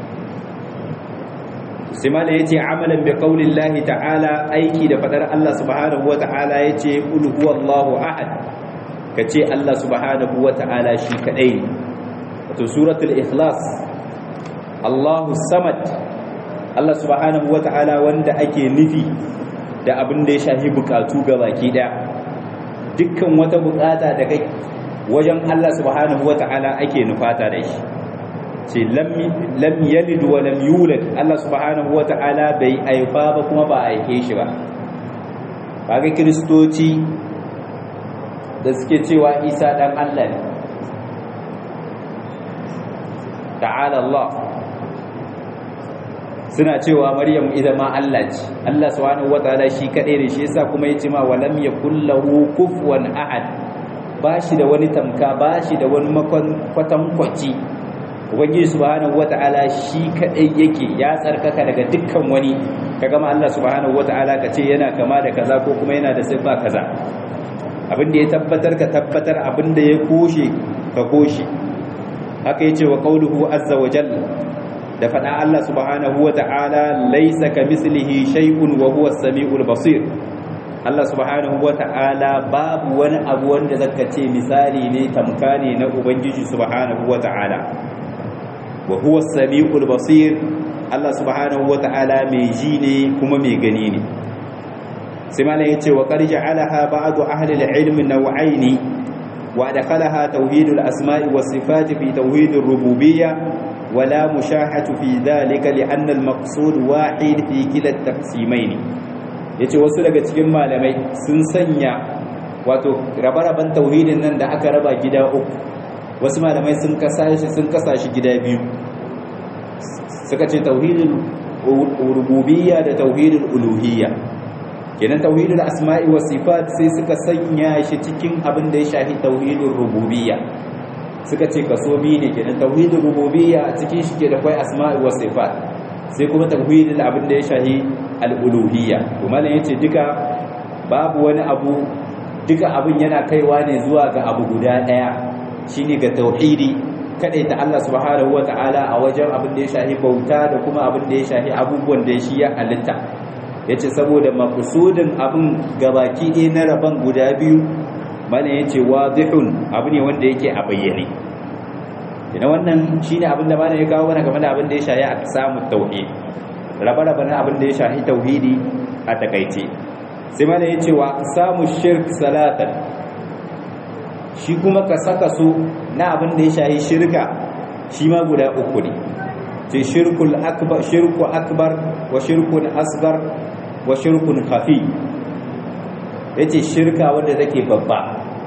Sai mala yace amalan bi qaulillahi ta'ala, aiki da fadar Allah subhanahu wata'ala yace qul huwallahu ahad, kace Allah subhanahu wata'ala shi kadai ne. Wato suratul ikhlas, Allahu samad, Allah subhanahu wata'ala wanda ake nufi da abin da ya shafi bukatu gabaki daya. Dukkan wata bukata da kai wajen Allah subhanahu wata'ala ake nufata da shi. Ce lam yalid wa lam yulad, Allah subhanahu wata'ala bai aifa ba kuma ba aike shi ba. Kaga kristoci da suke cewa Isa dan Allah ne, ta'ala Allah suna cewa Maryam ita ma Allah ce Allah subhanahu wataala shi kadai ne shi yasa kuma yace ma walam yakul lahu kufuwan ahad bashi da wani tamka bashi da wani kwatan kwaci ubangiji subhanahu wataala shi kadai yake ya tsarkaka daga dukkan wani kaga ma Allah subhanahu wataala kace yana kama da kaza ko kuma yana da sifa kaza abinda ya tabbatar ka tabbatar abinda ya koshe ka koshe haka yace wa qauluhu azza wa jalla da faɗa Allah subhanahu wa ta'ala laisa ka mislihi shay'un wa huwa as-sami'ul basir Allah subhanahu wa ta'ala babu wani abu wanda zaka ce misali ne tamkane na ubangiji subhanahu wa ta'ala wa huwa as-sami'ul basir Allah subhanahu wa ta'ala mai ji ne kuma mai gani ne sai malai yace wa qad ja'alaha ba'du ahli al-ilm naw'aini wa adkhalaha tauhidul asma'i was sifati fi tauhidir rububiyyah ولا مشاحة في ذلك لأن المقصود واحد في كلا التقسيمين yace wasu daga cikin malamai sun sanya wato rabe-raben tauhidin nan da aka raba gida uku wasu malamai sun kasa shi gida biyu suka ce tauhidul rububiyya da tauhidul uluhiyya kenan tauhidul asma'i was sifat sai suka sanya shi cikin abin da ya shafi tauhidul rububiyya suka ce kaso biyu ne kenan tauhidul rububiyya a cikin shi ke da kai asma'i was sifat sai kuma tauhidul abin da ya shahi al-uluhiyya to malam yace duka babu wani abu duka abin yana kaiwa ne zuwa ga abu guda daya shine ga tauhidi ta Allah subhanahu wataala a wajen abin da ya shahi bauta da kuma abin da ya shahi abubuwan da shi ya halitta yace saboda maqsudin abin gabaki ɗaya na raban guda biyu mana yace wadihun abu ne wanda yake a bayyane ina wannan shine abin da mana ya kawo mana game da abin da ya shahi aqsamut tauhid raba-raba na abin da ya shahi tauhidi a takaice sai mana yace wa aqsamush shirk salatan shi kuma ka saka su na abin da ya shahi shirka shi ma guda uku ne sai shirku akbar wa shirkun asghar wa shirkun khafi yace shirka wanda take babba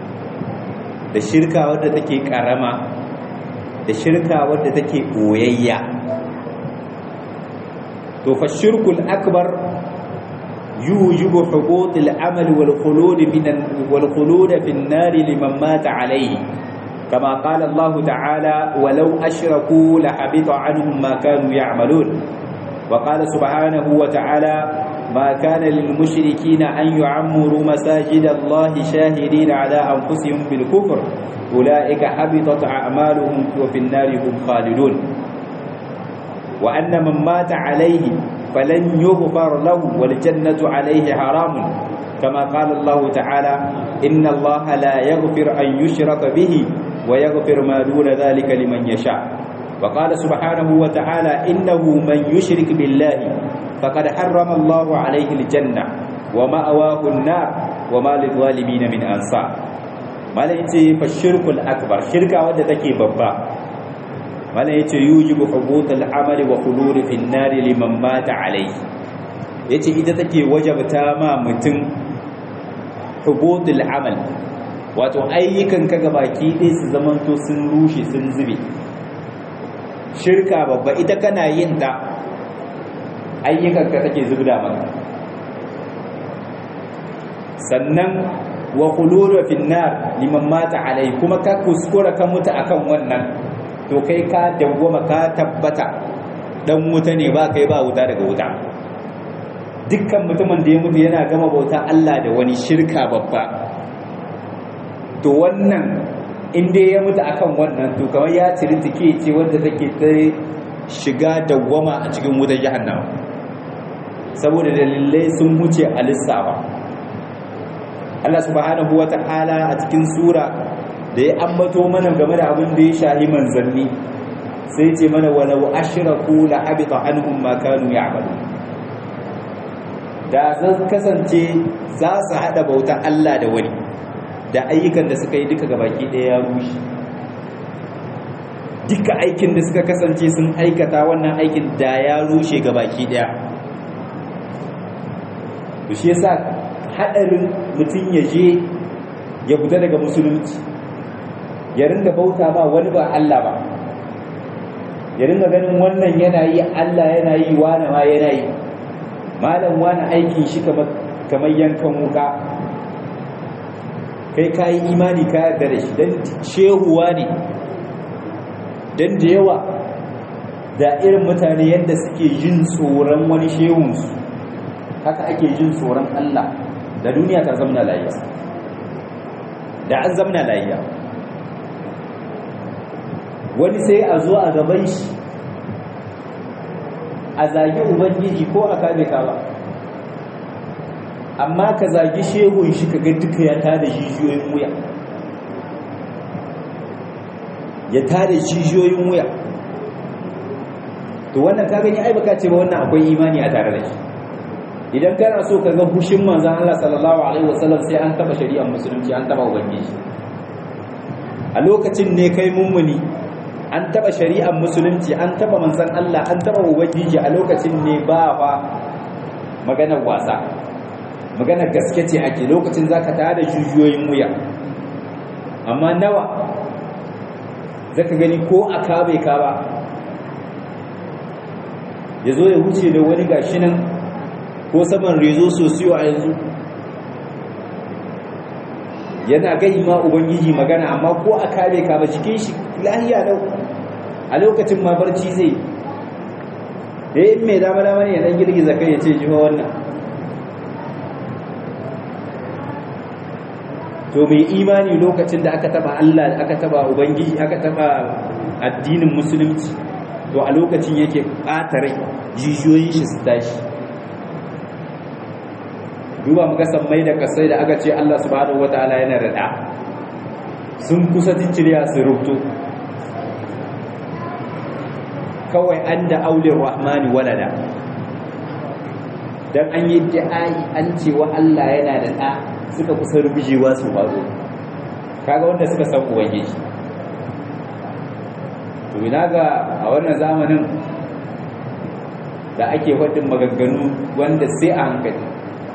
da shirka wadda take karama da shirka wadda take boyayya to fa shirkul akbar yujibu hubut al-amal wal khulud wal khulud fi an-nar liman mata alayhi kama qala Allah ta'ala walau ashraku la habita anhum ma kanu ya'malun wa qala subhanahu wa ta'ala ما كان للمشركين أن يعمروا مساجد الله شاهدين على أنفسهم بالكفر أولئك حبطت أعمالهم وفي النار هم خالدون وأن من مات عليه فلن يغفر له والجنة عليه حرام كما قال الله تعالى إن الله لا يغفر أن يشرك به ويغفر ما دون ذلك لمن يشاء وقال سبحانه وتعالى إنه من يشرك بالله فقد حرم الله عليه الجنة ومأواه النار وما للظالمين من أنصار ما لأيتي فالشرك الأكبر شركة ودتكي ببا ما لأيتي يوجب حبوط العمل وخلود في النار لمن مات عليه يأتي إذا تكي وجب تاما متن حبوط العمل wato ayyukan ka gabaki ɗaya su zamanto sun rushe sun zube shirka babba ita kana yin ta ayyukanka take zubda maka sannan wa khuludu fin nar liman mata alai kuma ka kuskura ka mutu akan wannan to kai ka dawwama ka tabbata dan wuta ne ba kai ba wuta daga wuta dukkan mutumin da ya mutu yana gama bauta Allah da wani shirka babba to wannan inda ya mutu akan wannan to kamar ya ciri take ce wanda take ta shiga dawwama a cikin wutar jahannama saboda dalilai sun wuce a lissafa Allah subhanahu wata'ala a cikin sura da ya ambato mana game da abin da ya shahi manzanni sai ce mana walau ashraku la habita anhum ma kanu ya'malun da zan kasance za su hada bautar Allah da wani da ayyukan da suka yi duka gabaki ɗaya ya rushe duka aikin da suka kasance sun aikata wannan aikin da ya rushe gabaki ɗaya to shi yasa hadarin mutum ya je ya fita daga musulunci ya ringa bauta ba wani ba Allah ba ya ringa ganin wannan yana yi Allah yana yi wani ma yana yi malam wani aikin shi kamar yankan wuka kai ka yi imani ka yarda da shi don shehuwa ne don da yawa da irin mutane yadda suke jin tsoron wani shehunsu haka ake jin tsoron Allah da duniya ta zamna layiya da an zamna layiya wani sai a zo a gaban shi a zagi ubangiji ko a kame ka ba amma ka zagi shehun shi ka ga duka ya tada jijiyoyin wuya ya tada jijiyoyin wuya to wannan ka gani ai baka ce ba wannan akwai imani a tare da shi idan kana so ka ga hushin manzon Allah sallallahu alaihi wasallam sai an taba shari'ar musulunci an taba ubangiji a lokacin ne kai mummuni an taba shari'ar musulunci an taba manzon Allah an taba ubangiji a lokacin ne ba fa maganar wasa maganar gaske ce ake lokacin zaka tada jujuyoyin wuya amma nawa zaka gani ko aka bai ka ba yazo ya wuce da wani gashi nan ko saman rezo sosiyo a yanzu yana gai ma ubangiji magana amma ko a kare ka ba cikin shi lahiya dau a lokacin ma barci zai da yin mai dama dama ne ya dan girgiza kai ya ce jiho wannan to mai imani lokacin da aka taba Allah aka taba ubangiji aka taba addinin musulunci to a lokacin yake ɓata rai jijiyoyin shi su tashi duba muka sammai da kasai da aka ce Allah subhanahu wataala yana rada sun kusa ticciriya su rubuto kawai an da aulin rahmani walada dan an yi da'ai an ce wa Allah yana da da suka kusa rubujewa su fazo kaga wanda suka san ubangiji to ina ga a wannan zamanin da ake wadin maganganu wanda sai a hankali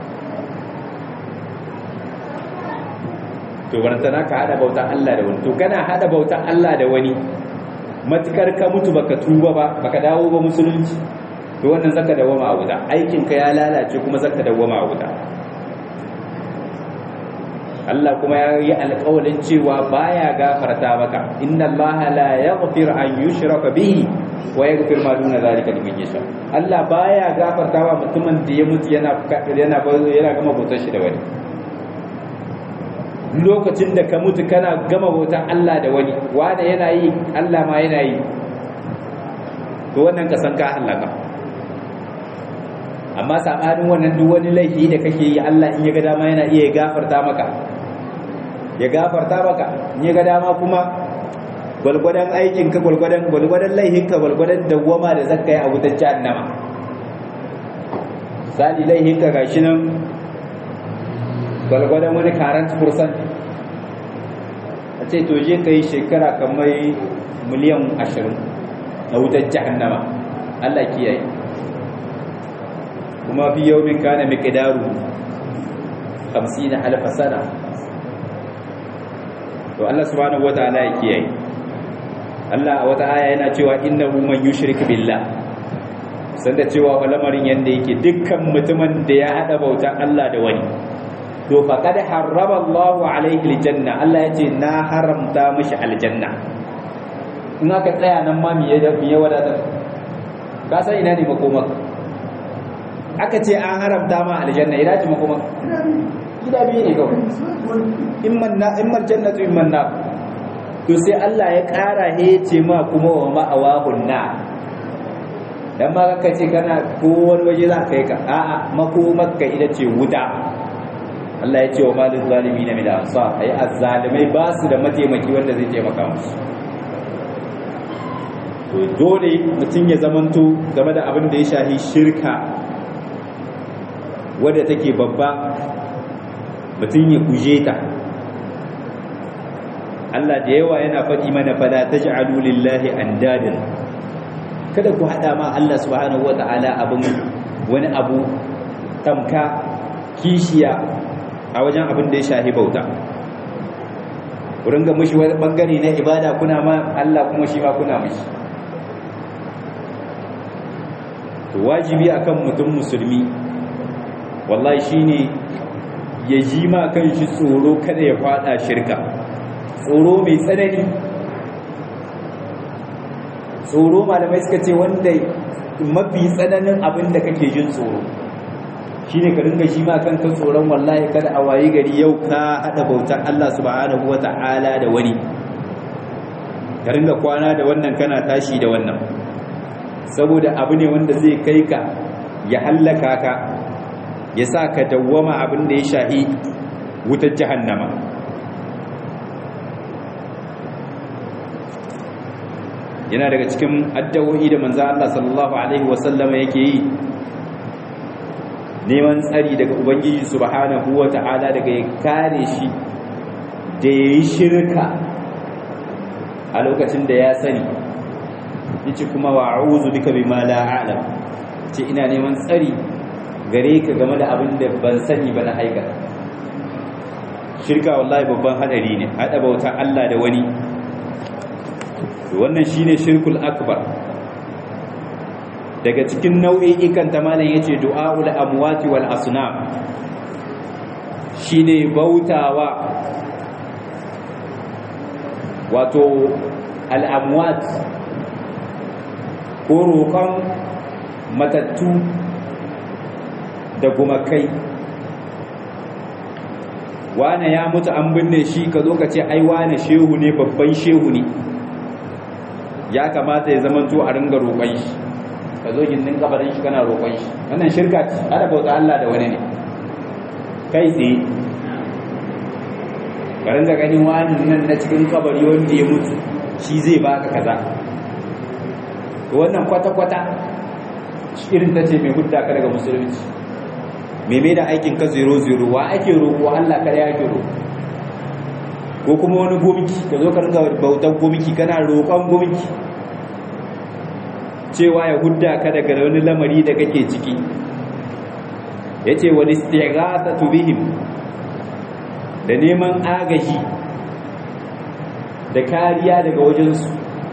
to barantana ka hada bautan Allah da wani to kana hada bautan Allah da wani matukar ka mutu baka tuba ba baka dawo ba musulunci to wannan zaka dawama a wuta aikin ka ya lalace kuma zaka dawama a wuta Allah kuma ya yi alƙawarin cewa baya gafarta maka inna Allah la yaghfir an yushraka bihi wa yaghfir ma duna zalika liman yasha Allah baya gafarta wa mutumin da ya mutu yana gama bautar shi da wani lokacin da ka mutu kana gama bautar Allah da wani wanda yana yi Allah ma yana yi to wannan ka san ka halaka amma sabanin wannan duk wani laifi da kake yi Allah in ya ga dama yana iya gafarta maka ya gafarta maka in ya ga dama kuma gwalgwadon aikin ka gwalgwadon laifin ka gwalgwadon dawwama da zakka yi a wutar jahannama misali laifin ka gashi nan gwalgwadon wani 40% a ce to je ka yi shekara kamar miliyan 20 na wutar jahannama Allah kiyaye kuma fi yawmin kana miqdaru 50,000 sana to Allah subhanahu wataala ya kiyaye Allah a wata aya yana cewa innahu man yushrik billah sanda cewa lamarin yanda yake dukkan mutumin da ya hada bautan Allah da wani to faqad harrama Allahu alaihi aljanna Allah yace na haramta mishi aljanna in aka tsaya nan ma miye wadata ka san ina ne makomaka aka ce an haramta ma aljanna ina ce makomaka gida biyu ne kawai imman jannatu imman nar to sai Allah ya ƙara hece ma kuma wa ma'awahun na dan ma ka ce kana ko wani waje za ka yi ka a'a makomarka ita ce wuta Allah ya ce wa malin zalimi na mila ansar ai azzalimai ba su da mataimaki wanda zai taimaka musu to dole mutum ya zamanto game da abin da ya shahi shirka wadda take babba mutum ya guje ta Allah da yawa yana faɗi mana fala taj'alu lillahi andadan kada ku hada ma Allah subhanahu wata'ala abin wani abu tamka kishiya a wajen abin da ya shahi bauta ku ringa mushi wani bangare na ibada kuna ma Allah kuma shi ma kuna mushi to wajibi akan mutum musulmi wallahi shine ya ji ma kan shi tsoro kada ya fada shirka, tsoro mai tsanani. Tsoro malamai suka ce wanda mafi tsananin abin da kake jin tsoro shine ka ringa shi ma kanka tsoron wallahi kada a wayi gari yau ka hada bautar Allah subhanahu wata'ala da wani, ka ringa kwana da wannan kana tashi da wannan, saboda abu ne wanda zai kai ka ya hallaka ka, ya sa ka dawwama abin da ya shahi wutar jahannama. Yana daga cikin addu'o'i da manzo Allah sallallahu alaihi wasallama yake yi, neman tsari daga ubangiji subhanahu wata'ala daga ya kare shi da yayi shirka a lokacin da ya sani, yace kuma wa'uzu bika bima la a'lam, ce ina neman tsari gare ka game da abin da ban sani ba na aikata. Shirka wallahi babban hadari ne, hada bautar Allah da wani, wannan shine shirkul akbar. Daga cikin nau'i'ikan ta malam yace du'aul amwati wal asnam, shine bautawa wato al amwat ko roƙon matattu da gumakai. Wane ya mutu an binne shi, ka zo ka ce ai wane shehu ne, babban shehu ne, ya kamata ya zamanto a ringa roƙon shi, ka zo gindin kabarin shi kana roƙon shi. Wannan shirka ce, ada bauta Allah da wani ne kai tsaye. Ka ringa ganin wani nan na cikin kabari wanda ya mutu shi zai baka kaza. Wannan kwata-kwata irin ta ce mai hudda ka daga musulunci, mai da aikin ka 0-0. Wa ake roƙo? Allah kada ya ke roƙo. Ko kuma wani gomiki, ka zo ka ringa bautan gomiki kana roƙon gomiki cewa ya hudda ka daga wani lamari da kake ciki. Yace wal istighathatu bihim, da neman agaji da kariya daga wajensu.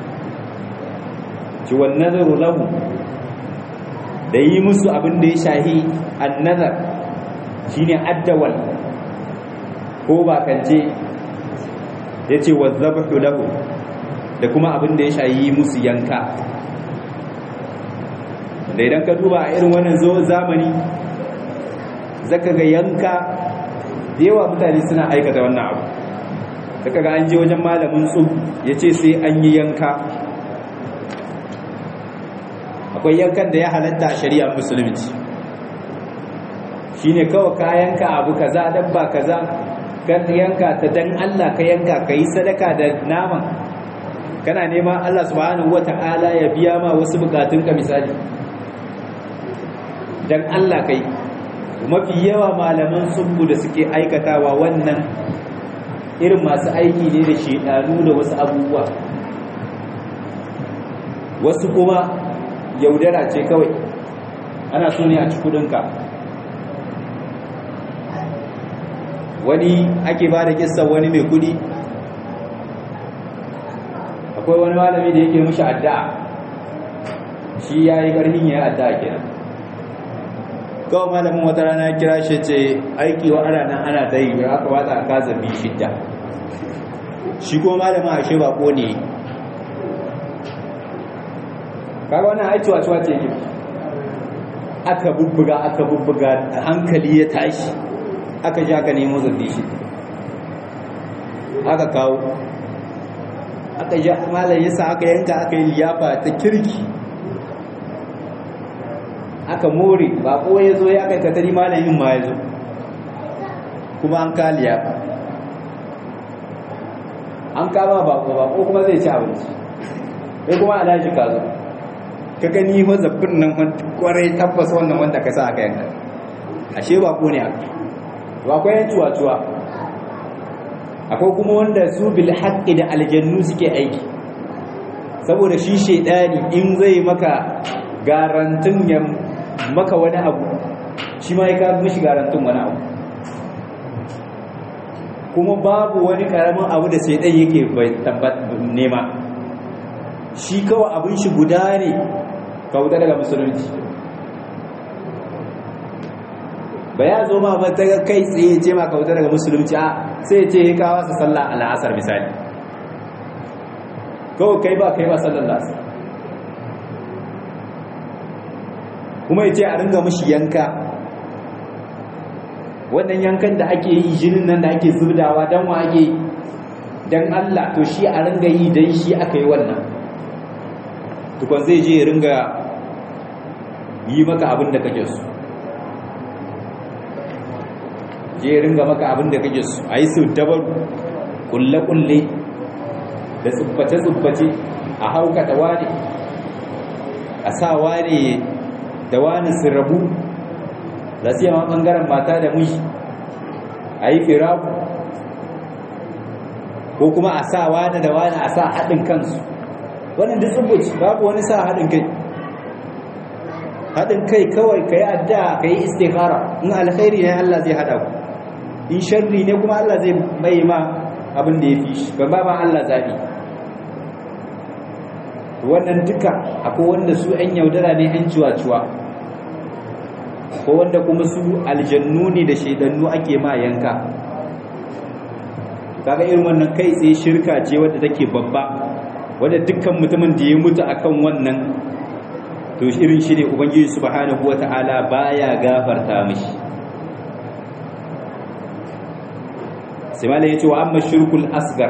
Ci wan nazaru lahu, da yi musu abin da ya shahi annazar, shine addawal ko bakance. Yace wazzabhu lahu, da kuma abin da ya shahi musu yanka. Da idan ka duba a irin wannan zamani zaka ga yanka da yawa mutane suna aikata wannan abu. Zaka ga an je wajen malamin tsub yace sai an yi yanka. Akwai yankan da ya halatta a shari'ar musulunci, shine kawai ka yanka abu kaza, dabba kaza, ka yanka ta dan Allah, ka yanka ka yi sadaka da naman, kana neman Allah subhanahu wata'ala ya biya ma wasu bukatunka misali, dan Allah kai. Mafi yawa malaman sunbu da suke aikatawa wannan irin masu aiki ne da shedanu da wasu abubuwa, wasu kuma yaudara ce kawai, ana so ne a ci kudinka. Wani ake ba da kissan wani mai kudi, akwai wani malami da yake mishi addu'a, shi ya yi ƙarfin ya yi addu'a kenan. Kawai malamin wata rana kira shi ce aiki wa ana nan ana ta yi, aka wata a kaza biyu shidda. Shi kuma malamin ashe ba ko ne, kaga wannan aiki wacewa ce yake. Aka bubbuga hankali ya tashi, aka ji aka nemo zabi shi, aka kawo, aka ji malam yasa aka yanka, aka yi liyafa ta kirki, aka more. Bako ya zo ya kai katari malamin ma ya zo, kuma an ka liyafa, an kama bako kuma zai ci abinci, sai kuma alhaji ka zo, ka gani wa zabbin nan kwarai tabbas wannan wanda ka sa aka yanka, ashe bako ne aka. Akwai yan cuwa-cuwa, akwai kuma wanda su bil haqqi da aljannu suke aiki, saboda shi shedani in zai maka garantin ya maka wani abu, shi ma ya ka mishi garantin wani abu. Kuma babu wani karamin abu da shedan yake bai tabbat nema, shi kawai abin shi guda ne, ka wuta daga musulunci. ba ya zo ma ba ta kai tsaye ce ma ka wuta daga musulunci a sai ya ce ya kawo sa sallah al'asar misali kawai kai ba sallar lasa kuma ya ce a ringa mashi yanka wannan yankan da ake yi jinin nan da ake zubdawa don wa ake don Allah to shi a ringa yi don shi aka yi wannan tukwan zai je ya ringa yi maka abin da kake so je ya ringa maka abin da kake so a yi su dabar kulle-kulle da tsubbace-tsubbace a haukata wane a sa wane da wani su rabu da su yawan ɓangaren mata da miji a yi firaku ko kuma a sa wani da wani a sa haɗin kansu wannan duk tsubbaci babu wani sa haɗin kai haɗin kai kawai ka yi addu'a ka yi istikhara in alkhairi ne Allah zai haɗa ku in sharri ne kuma Allah zai mai ma abin da ya fi shi ba ma Allah zaɓi wannan duka akwai wanda su ‘yan yaudara ne ‘yan ciwa-ciwa ko wanda kuma su aljannu ne da shaidannu ake ma yanka kaga irin wannan kai tsaye shirka ce wadda take babba wadda dukkan mutumin da ya mutu akan wannan to irin shi ne ubangiji subhanahu wata'ala baya gafarta mishi sai malai yace wa amma shirkul asgar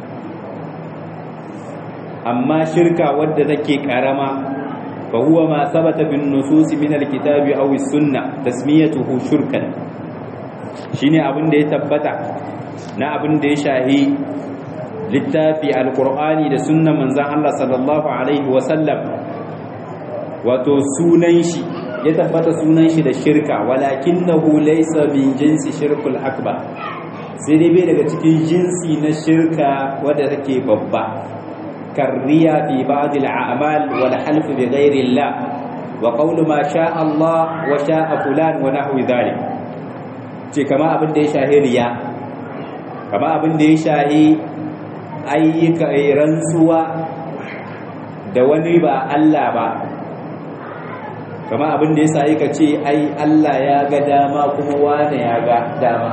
amma shirka wadda take karama fa huwa ma sabata bin nusus min alkitabi aw as-sunnah tasmiyatuhu shirkan shine abin da ya tabbata na abin da ya shahi littafi alqur'ani da sunnan manzon Allah sallallahu alaihi wa sallam wato sunan shi ya tabbata sunan shi da shirka walakinahu laysa min jinsi shirkul akbar sai dai bai daga cikin jinsi na shirka wadda take babba karriya fi ba'd al-a'mal wal half bi ghayri Allah wa qawlu ma sha'a Allah wa sha'a fulan wa nahwi dhalik ce kama abin da ya shahi riya kama abin da ya shahi ayyuka rantsuwa da wani ba Allah ba kama abin da ya sa ka ce ai Allah ya ga dama kuma wane ya ga dama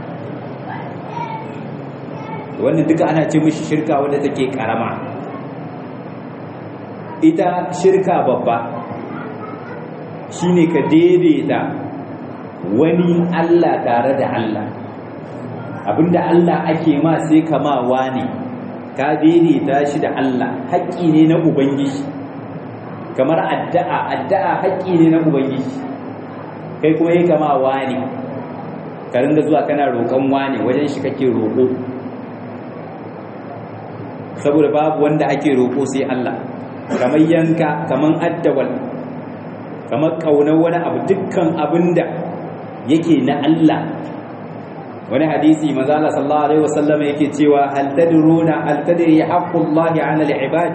wannan duka ana ce mishi shirka wadda take karama ita shirka babba shine ka daidaita wani Allah tare da Allah abinda Allah ake ma sai kama wane ka daidaita shi da Allah haƙƙi ne na ubangiji kamar addu'a haƙƙi ne na ubangiji kai kuma yi kama wani ka ringa zuwa kana roƙon wani wajen shi kake roƙo saboda babu wanda ake roƙo sai Allah kamar yanka kamar addawal kamar ƙaunar wani abu dukkan abinda yake na Allah wani hadisi manzo Allah sallallahu alaihi wasallam yake cewa hal tadri haqqullahi 'ala al-ibad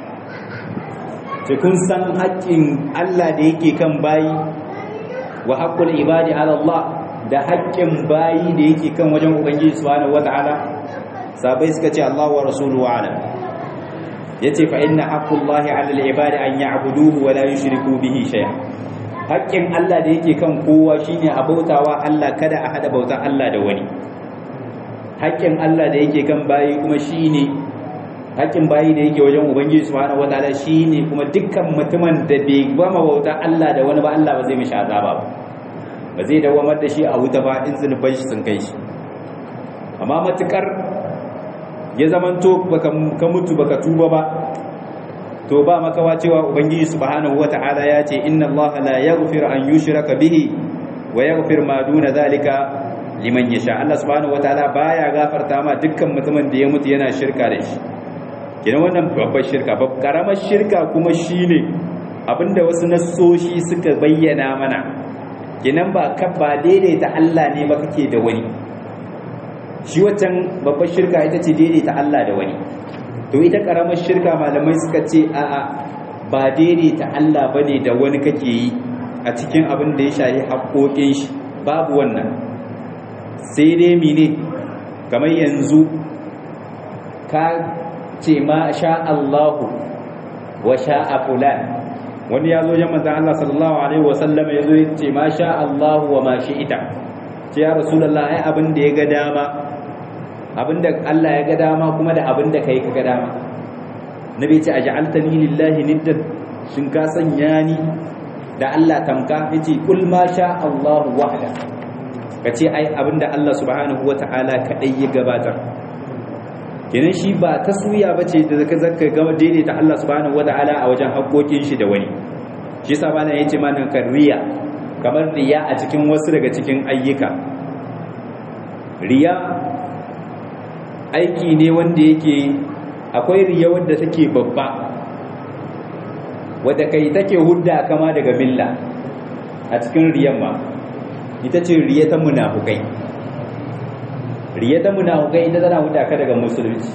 kun san haƙƙin Allah da yake kan bayi wa haqqul ibadi ala Allah da haƙƙin bayi da yake kan wajen ubangiji subhanahu wata'ala sabai suka ce Allah wa rasuluhu a'lam yace fa inna haqqullahi ala al-ibadi an ya'buduhu wa la yushriku bihi shay'a haƙƙin Allah da yake kan kowa shine a bautawa Allah kada a hada bautar Allah da wani haƙƙin Allah da yake kan bayi kuma shine haƙƙin bayi da yake wajen ubangiji subhanahu wataala shine kuma dukkan mutumin da bai gama bauta Allah da wani ba Allah ba zai mishi azaba ba zai dawamar da shi a wuta ba in zunuban shi sun kai shi amma matukar ya zamanto ka mutu baka tuba ba to ba makawa cewa ubangiji subhanahu wataala ya ce inna Allah la yaghfir an yushraka bihi wa yaghfir ma duna zalika liman yasha Allah subhanahu wataala baya gafarta ma dukkan mutumin da ya mutu yana shirka da shi kenan wannan babbar shirka karamar shirka kuma shine abinda wasu nassoshi suka bayyana mana kenan ba daidaita Allah ne ba kake da wani shi wancan babbar shirka ita ce daidaita Allah da wani to ita karamar shirka malamai suka ce a'a ba daidaita Allah bane da wani kake yi a cikin abin da ya shafi haƙoƙin shi babu wannan sai dai mene kamar yanzu ka ce ma sha Allahu wa sha'a fulan wani ya zo wajen manzon Allah sallallahu alaihi wasallam ya zo ya ce ma sha Allah wa ma shi'ita ce ya rasulullah ai abin da ya ga dama abin da Allah ya ga dama kuma da abin da kai ka ga dama nabi ce aj'altani lillahi niddan shin ka sanya ni da Allah tamka yace kul ma sha Allah wahda kace ai abin da Allah subhanahu wataala kadai ya gabatar kenan shi ba taswiya bace da zaka ga daidaita Allah subhanahu wataala a wajen haƙoƙin shi da wani shi yasa bana yace mana riya kamar riya a cikin wasu daga cikin ayyuka riya aiki ne wanda yake akwai riya wanda take babba wadda kai take hudda kama daga milla a cikin riyan ma ita ce riya ta munafukai riya ta munafukai ita tana hudda ka daga musulunci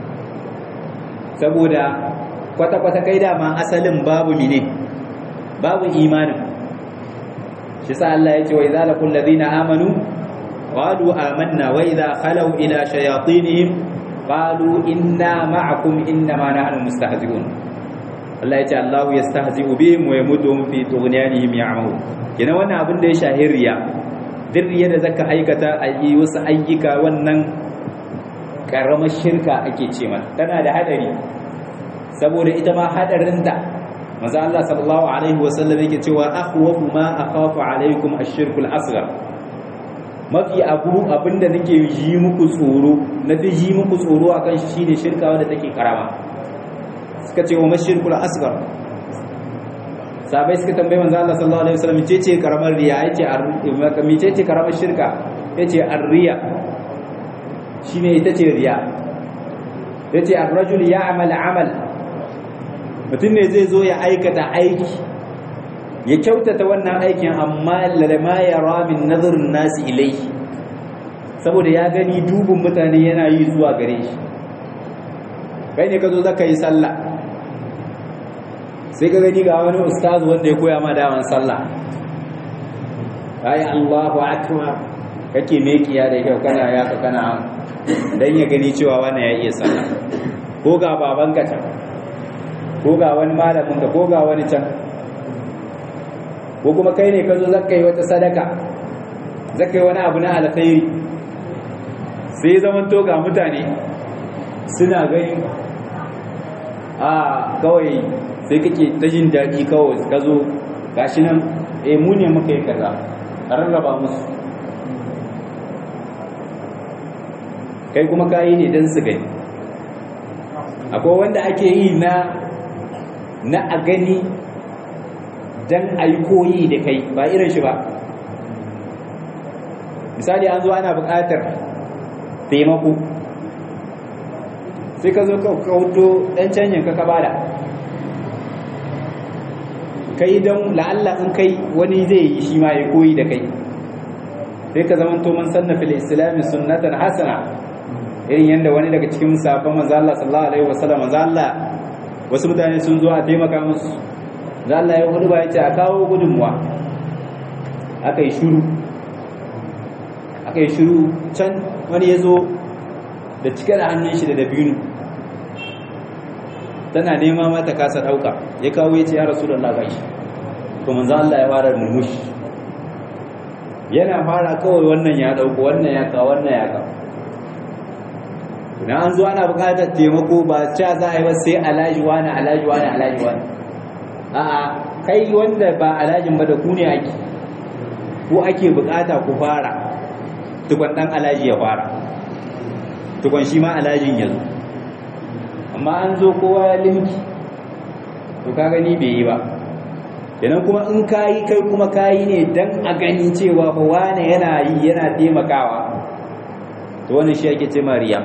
saboda kwata-kwata kai dama asalin babu mine babu imanin shi sa Allah ya ce wa idza laqul ladina amanu qalu amanna wa idza khalu ila shayatinihim qalu inna ma'akum innama nahnu mustahzi'un Allah ya ce Allahu yastahzi'u bihim wa yamuduhum fi tughyanihim ya'mahun kina wannan abin da ya shahiriya dirriya da zaka aikata ayi wasu ayyuka wannan karamar shirka ake ce mata tana da hadari saboda ita ma hadarinta manzo Allah sallallahu alaihi wasallam yake cewa akhwafu ma akhafu alaikum ash-shirkul asghar mafi abinda nake yi muku tsoro nafi yi muku tsoro akan shi shine shirka wanda take karama suka ce wa mashirkul asghar sabai suka tambaye manzo Allah sallallahu alaihi wasallam ce karamar riya yace ce karamar shirka yace ar-riya shine ita ce riya yace ar-rajul ya'mal 'amal mutum ne zai zo ya aikata aiki ya kyautata wannan aikin amma lalama ya ramin nazarin nasi ilai saboda ya gani dubin mutane yana yi zuwa gare shi kai ne ka zo zaka yi sallah sai ka gani ga wani ustazu wanda ya koya ma daman sallah ayi Allahu akbar kake mekiya da kyau kana yaka kana dan ya gani cewa wani ya iya sallah ko ga babanka can ko ga wani malamin ka ko ga wani can ko kuma kai ne ka zo zaka yi wata sadaka zaka yi wani abu na alkhairi sai zaman to ga mutane suna gani kawai sai kake ta jin daɗi kawai ka zo gashi nan mu ne muka yi kaza a rarraba musu kai kuma kayi ne don su gani akwai wanda ake yi na a gani don a yi koyi da kai ba irin shi ba misali an zo ana buƙatar taimako sai ka zo ka hudu ɗan canjin ka bada kai don la'alla in kai wani zai yi shi ma ya koyi da kai sai ka zama to man sanna fil islami sunnatan hasana irin yadda wani daga cikin sabon manzo Allah sallallahu alaihi wasallam manzo Allah wasu mutane sun zo a taimaka musu manzo Allah ya hudu ba ya ce a kawo gudunmuwa aka yi shiru can wani ya zo da cike da hannun shi da dabino tana nema mata kasa dauka ya kawo ya ce ya rasulullah gashi to manzo Allah ya fara numushi yana fara kawai wannan ya dauko wannan ya kawo wannan ya kawo idan an zo ana buƙatar taimako ba cewa za a yi ba sai alaji wani a'a kai wanda ba alajin ba da ku ne ake ko ake buƙata ku fara tukwan dan alaji ya fara tukwan shi ma alajin ya zo amma an zo kowa ya limki to ka gani bai yi ba kenan kuma in kayi kai kuma kayi ne dan a gani cewa fa wane yana yi yana taimakawa to wannan shi ake ce mariya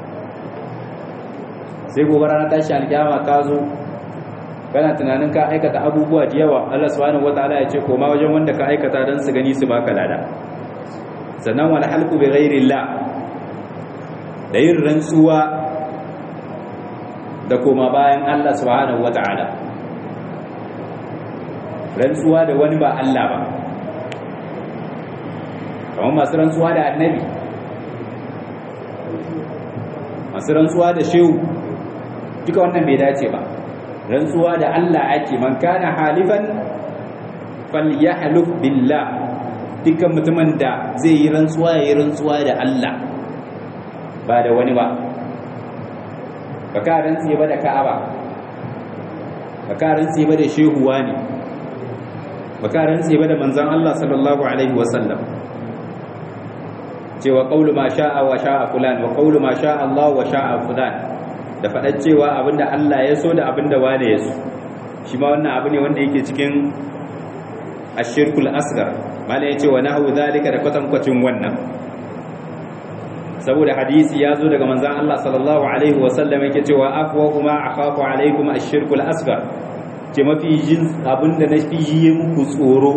sai gobe ranar tashi alkiyama ka zo kana tunanin ka aikata abubuwa da yawa Allah subhanahu wataala ya ce koma wajen wanda ka aikata dan su gani su baka lada sannan wal halqu bi ghairillah da yin rantsuwa da koma bayan Allah subhanahu wata'ala rantsuwa da wani ba Allah ba kamar masu rantsuwa da annabi masu rantsuwa da shehu duka wannan bai dace ba rantsuwa da Allah ake man kana halifan falyahluf billah dukkan mutumin da zai yi rantsuwa ya yi rantsuwa da Allah ba da wani ba baka rantsi ba da Ka'aba baka rantsi ba da shehuwa ne baka rantsi ba da manzon Allah sallallahu alaihi wasallam cewa qawlu ma sha'a wa sha'a fulan wa qawlu ma sha'a Allah wa sha'a fulan da faɗar cewa abinda Allah ya so da abinda wane ya so shi ma wannan abu ne wanda yake cikin ashirkul asghar malai yace wa nahu zalika da kwatankwacin wannan saboda hadisi ya zo daga manzon Allah sallallahu alaihi wasallam yake cewa afwa kuma akhafu alaikum ashirkul asghar ce mafi jin abinda na fi yi muku tsoro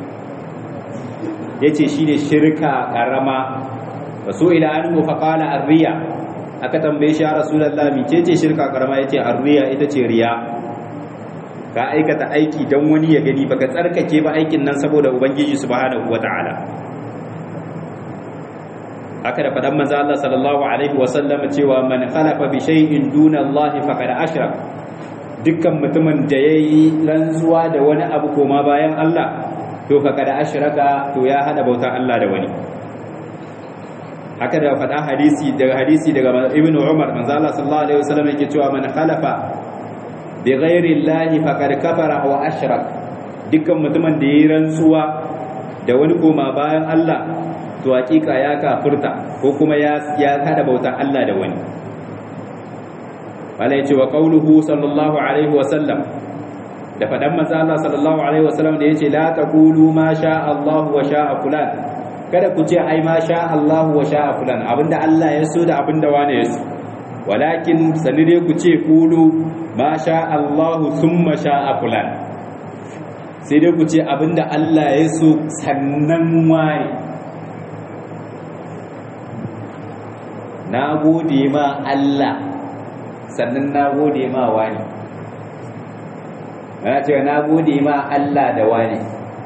yace shine shirka karama wasu ila anhu fa qala ar-riya aka tambaye shi ya rasulullah mecece shirka karama yace ar-riya ita ce riya ka aikata aiki dan wani ya gani baka tsarkake ba aikin nan saboda ubangiji subhanahu wataala haka da fadan manzo Allah sallallahu alaihi wasallam cewa man khalafa bi shay'in duna Allah faqad ashrak dukkan mutumin da yayi rantsuwa da wani abu koma bayan Allah to faqad ashraka to ya hada bauta Allah da wani haka da faɗa hadisi daga Ibn Umar manzo Allah sallallahu alaihi wasallam yake cewa man khalafa bi ghairi Allah faqad kafara wa ashrak dukkan mutumin da yayi rantsuwa da wani koma bayan Allah to hakika ya kafirta ko kuma ya hada bauta Allah da wani wala yace wa qauluhu sallallahu alaihi wasallam da faɗan manzo Allah sallallahu alaihi wasallam da yace la taqulu ma sha Allah wa sha fulan kada ku ce ai ma sha Allah wa sha fulan abinda Allah ya so da abinda wani ya so walakin sanire ku ce kulu ma sha Allah thumma sha fulan sai dai ku ce abinda Allah ya so sannan wani na gode ma Allah sannan na gode ma wani ana ce na gode ma Allah da wani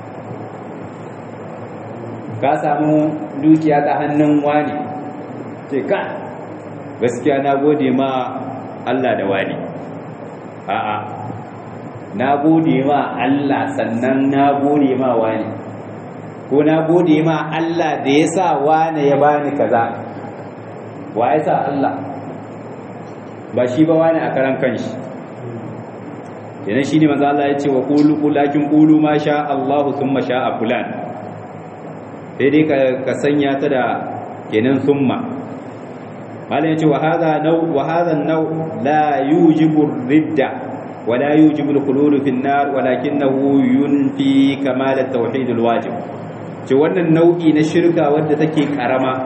ka samu dukiya ta hannun wani ce ka gaskiya na gode ma Allah da wani a'a na gode ma Allah sannan na gode ma wani ko na gode ma Allah da ya sa wani ya bani kaza wa ya sa Allah ba shi ba wani a karan kanshi yana shi ne manzo Allah ya ce wa qulu lakin qulu ma sha Allah thumma sha fulan sai dai ka sanya ta da kenan summa malai yace wa hadha naw la yujibu ridda wa la yujibu al-khulud fi an-nar walakinahu yunfi kamal at-tauhid al-wajib ce wannan nau'i na shirka wanda take karama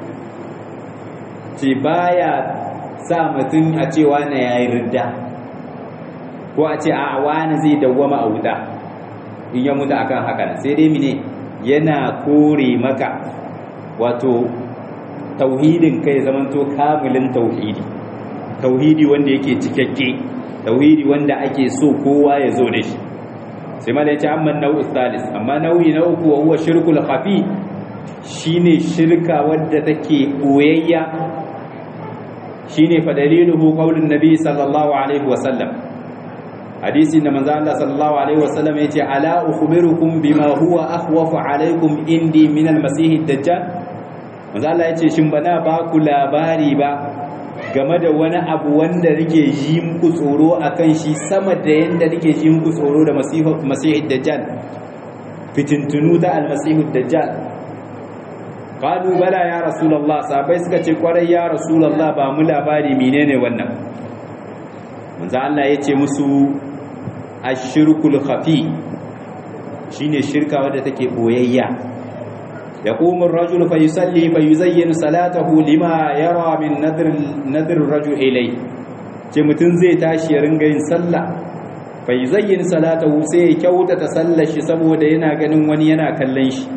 ce baya sa mutum a cewa na yayi ridda ko a ce a wani zai dawwama a wuta in ya mutu akan haka sai dai mine yana kore maka wato tauhidin kai zamanto kamilin tauhidi wanda yake cikakke tauhidi wanda ake so kowa ya zo da shi sai mala ya ce amma nau'u salis amma nau'i na uku wa huwa shirkul khafi shine shirka wadda take boyayya shine fa daliluhu qaulun nabi sallallahu alaihi wasallam hadisi da manzo Allah sallallahu alaihi wasallam yace ala ukhbirukum bima huwa akhwafu alaikum indi min al-masih ad-dajjal manzo Allah yace shin bana ba ku labari ba game da wani abu wanda nake ji muku tsoro akan shi sama da yanda nake ji muku tsoro da masih ad-dajjal fitintunu da al-masih ad-dajjal qalu bala ya rasulullah sahabbai suka ce kwarai ya rasulullah ba mu labari menene wannan manzo Allah yace musu ashirkul khafi shine shirka wadda take boyayya yaqumu ar-rajulu fa yusalli fa yuzayyinu salatahu lima yara min nadr ar-rajul ilay ce mutun zai tashi ya ringa yin sallah fa yuzayyinu salatahu sai ya kyautata sallar shi saboda yana ganin wani yana kallon shi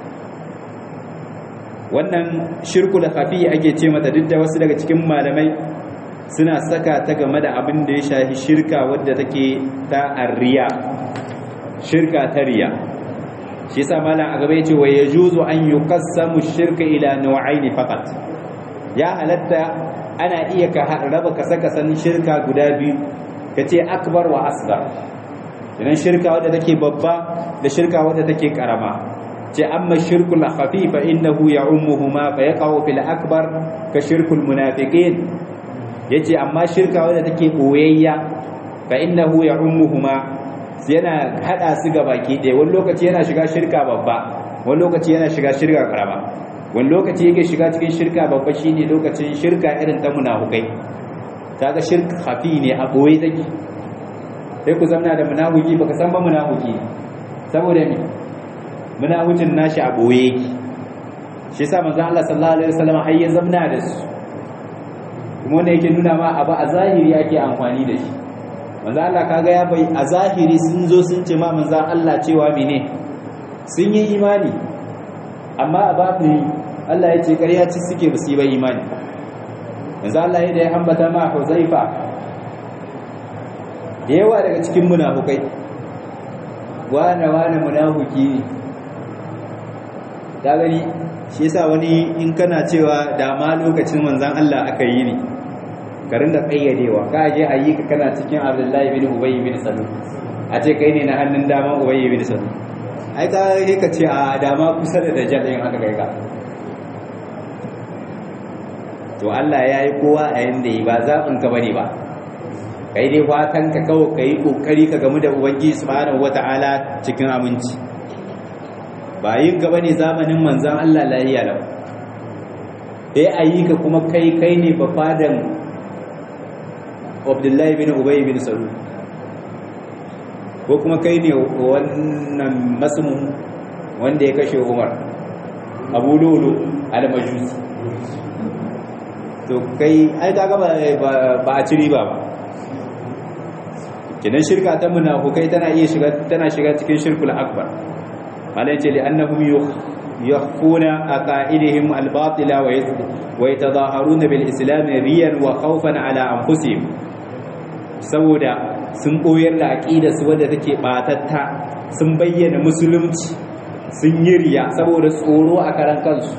wannan shirkul khafi ake ce mata duk da wasu daga cikin malamai suna saka ta game da abin da ya shafi shirka wadda take ta arriya shirka ta riya shi yasa malam a gaba yace wa yajuzu an yuqassamu shirka ila naw'ain faqat ya halatta ana iya ka raba ka saka san shirka guda biyu kace akbar wa asghar idan shirka wadda take babba da shirka wadda take karama ce amma shirkul khafi fa innahu ya'ummuhuma fa yaqa'u fil akbar ka shirkul munafiqin yace amma shirka wadda take boyayya fa innahu ya'ummuhuma yana hada su ga baki ɗaya wani lokaci yana shiga shirka babba wani lokaci yana shiga shirka karama wani lokaci yake shiga cikin shirka babba shine lokacin shirka irin ta munafikai kaga shirka khafi ne a boye take sai ku zamna da munafiki baka san ba munafiki saboda me munafikin nashi a boye yake shi yasa manzo Allah sallallahu alaihi wasallam har ya zamna da su kuma wanda yake nuna ma abu a zahiri ake amfani da shi manzo Allah kaga ya bai a zahiri sun zo sun ce ma manzo Allah cewa mene sun yi imani amma a babu Allah ya ce ƙarya ci suke ba su yi ba imani manzo Allah ya da ya ambata ma Huzaifa da yawa daga cikin munafukai wane munafuki ne ta gani shi yasa wani in kana cewa dama lokacin manzan Allah aka yi ne ka ringa kayyadewa ka je a yi ka kana cikin Abdullahi bin Ubay bin Salul a ce kai ne na hannun daman Ubay bin Salul ai ka ce a dama kusa da dajjal yin haka kai ka to Allah ya yi kowa a yanda yi ba zaɓin ka bane ba kai dai fatan ka kawo ka yi kokari ka gamu da ubangiji subhanahu wata'ala cikin aminci ba yin gaba ne zamanin manzan Allah lahiya lau dai a yi ka kuma kai ne ba fadan Abdullahi bin Ubay bin Salul ko kuma kai ne wannan masmun wanda ya kashe Umar Abu Lulu al-Majusi to kai ai kaga ba a ci riba ba kidan shirka ta munafukai tana shiga cikin shirkul akbar malai ce li annahum yakhfuna aqaidihim al-batila wa yatadhaharuna bil islam riyan wa khawfan ala anfusihim saboda sun koyar da aqida su wanda take batatta sun bayyana musulunci sun yi riya saboda tsoro a karan kansu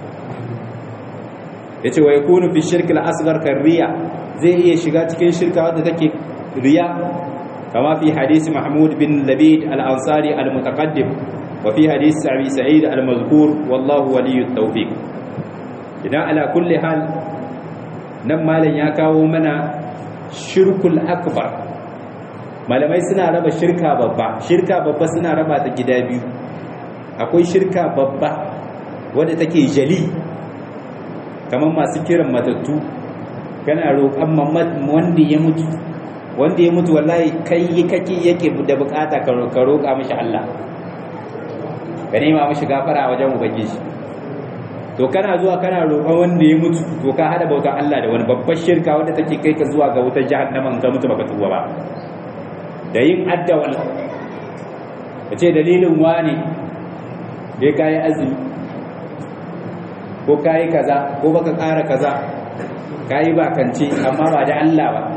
yace wa yakunu fi shirk al-asghar kan riya zai iya shiga cikin shirka wanda take riya كما في حديث محمود بن لبيد الأنصاري المتقدم وفي حديث أبي سعيد المذكور والله ولي التوفيق إذا على كل حال نما لن يكاو منا شرك الأكبر malamai suna raba shirka babba suna raba ta gida biyu akwai shirka babba wadda take jali kamar masu kiran matattu kana roƙon wanda ya mutu wallahi kai kake yake da bukata ka roƙa mishi Allah ka nema mishi gafara a wajen ubangiji to kana zuwa kana roƙon wanda ya mutu to ka hada bautar Allah da wani babbar shirka wanda take kai ka zuwa ga wutar jahannama in ka mutu baka tuba ba da yin addawal kace dalilin wani dai kai azumi ko kai kaza ko baka ƙara kaza kai ba kance amma ba da Allah ba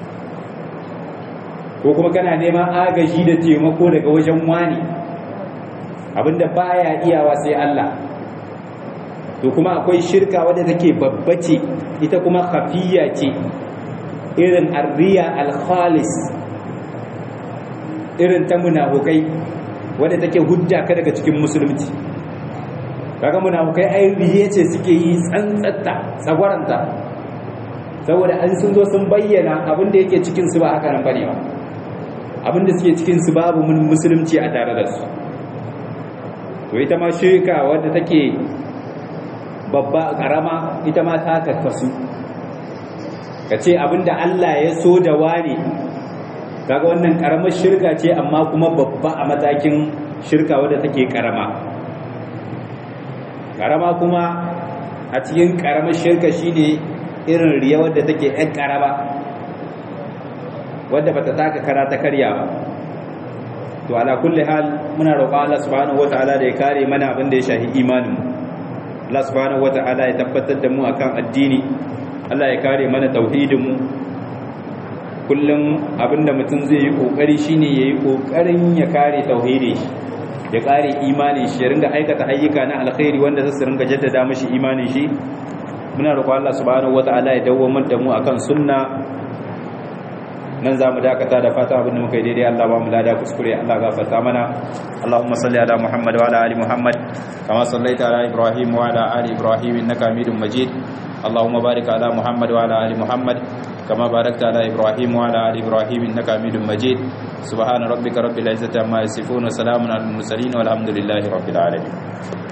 ko kuma kana neman agaji da taimako daga wajen wani abinda baya iyawa sai Allah to kuma akwai shirka wadda take babba ce ita kuma khafiyya ce irin arriya al-khalis irin ta munafukai wadda take hujja ka daga cikin musulunci kaga munafukai ai riye ce suke yi tsantsatta tsagwaranta saboda an sun zo sun bayyana abinda yake cikin su ba haka nan bane ba abinda suke cikin su babu musulunci a tare da su to ita ma shirka wadda take babba karama ita ma ta kakkasu kace abinda Allah ya so da wani kaga wannan karamar shirka ce amma kuma babba a matakin shirka wadda take karama kuma a cikin karamar shirka shine irin riya wadda take ɗan karama wadda bata taka kara ta karya ba to ala kulli hal muna roƙon Allah subhanahu wataala da ya kare mana abin da ya shahi imanin Allah subhanahu wataala ya tabbatar da mu akan addini Allah ya kare mana tauhidin mu kullum abinda mutum zai yi kokari shine yayi kokarin ya kare tauhidin shi ya kare imanin shi ya ringa aikata ayyuka na alkhairi wanda zai ringa jaddada mishi imanin shi muna roƙon Allah subhanahu wataala ya dawwamar da mu akan sunna nan zamu dakata da fata abin da muka yi daidai Allah ba mu lada kuskure Allah gafarta mana Allahumma salli ala Muhammad wa ala ali Muhammad kama sallaita ala Ibrahim wa ala ali Ibrahim innaka Hamidum Majid Allahumma barik ala Muhammad wa ala ali Muhammad kama barakta ala Ibrahim wa ala ali Ibrahim innaka Hamidum Majid subhana rabbika rabbil izzati amma yasifun wa salamun alal mursalin walhamdulillahi rabbil alamin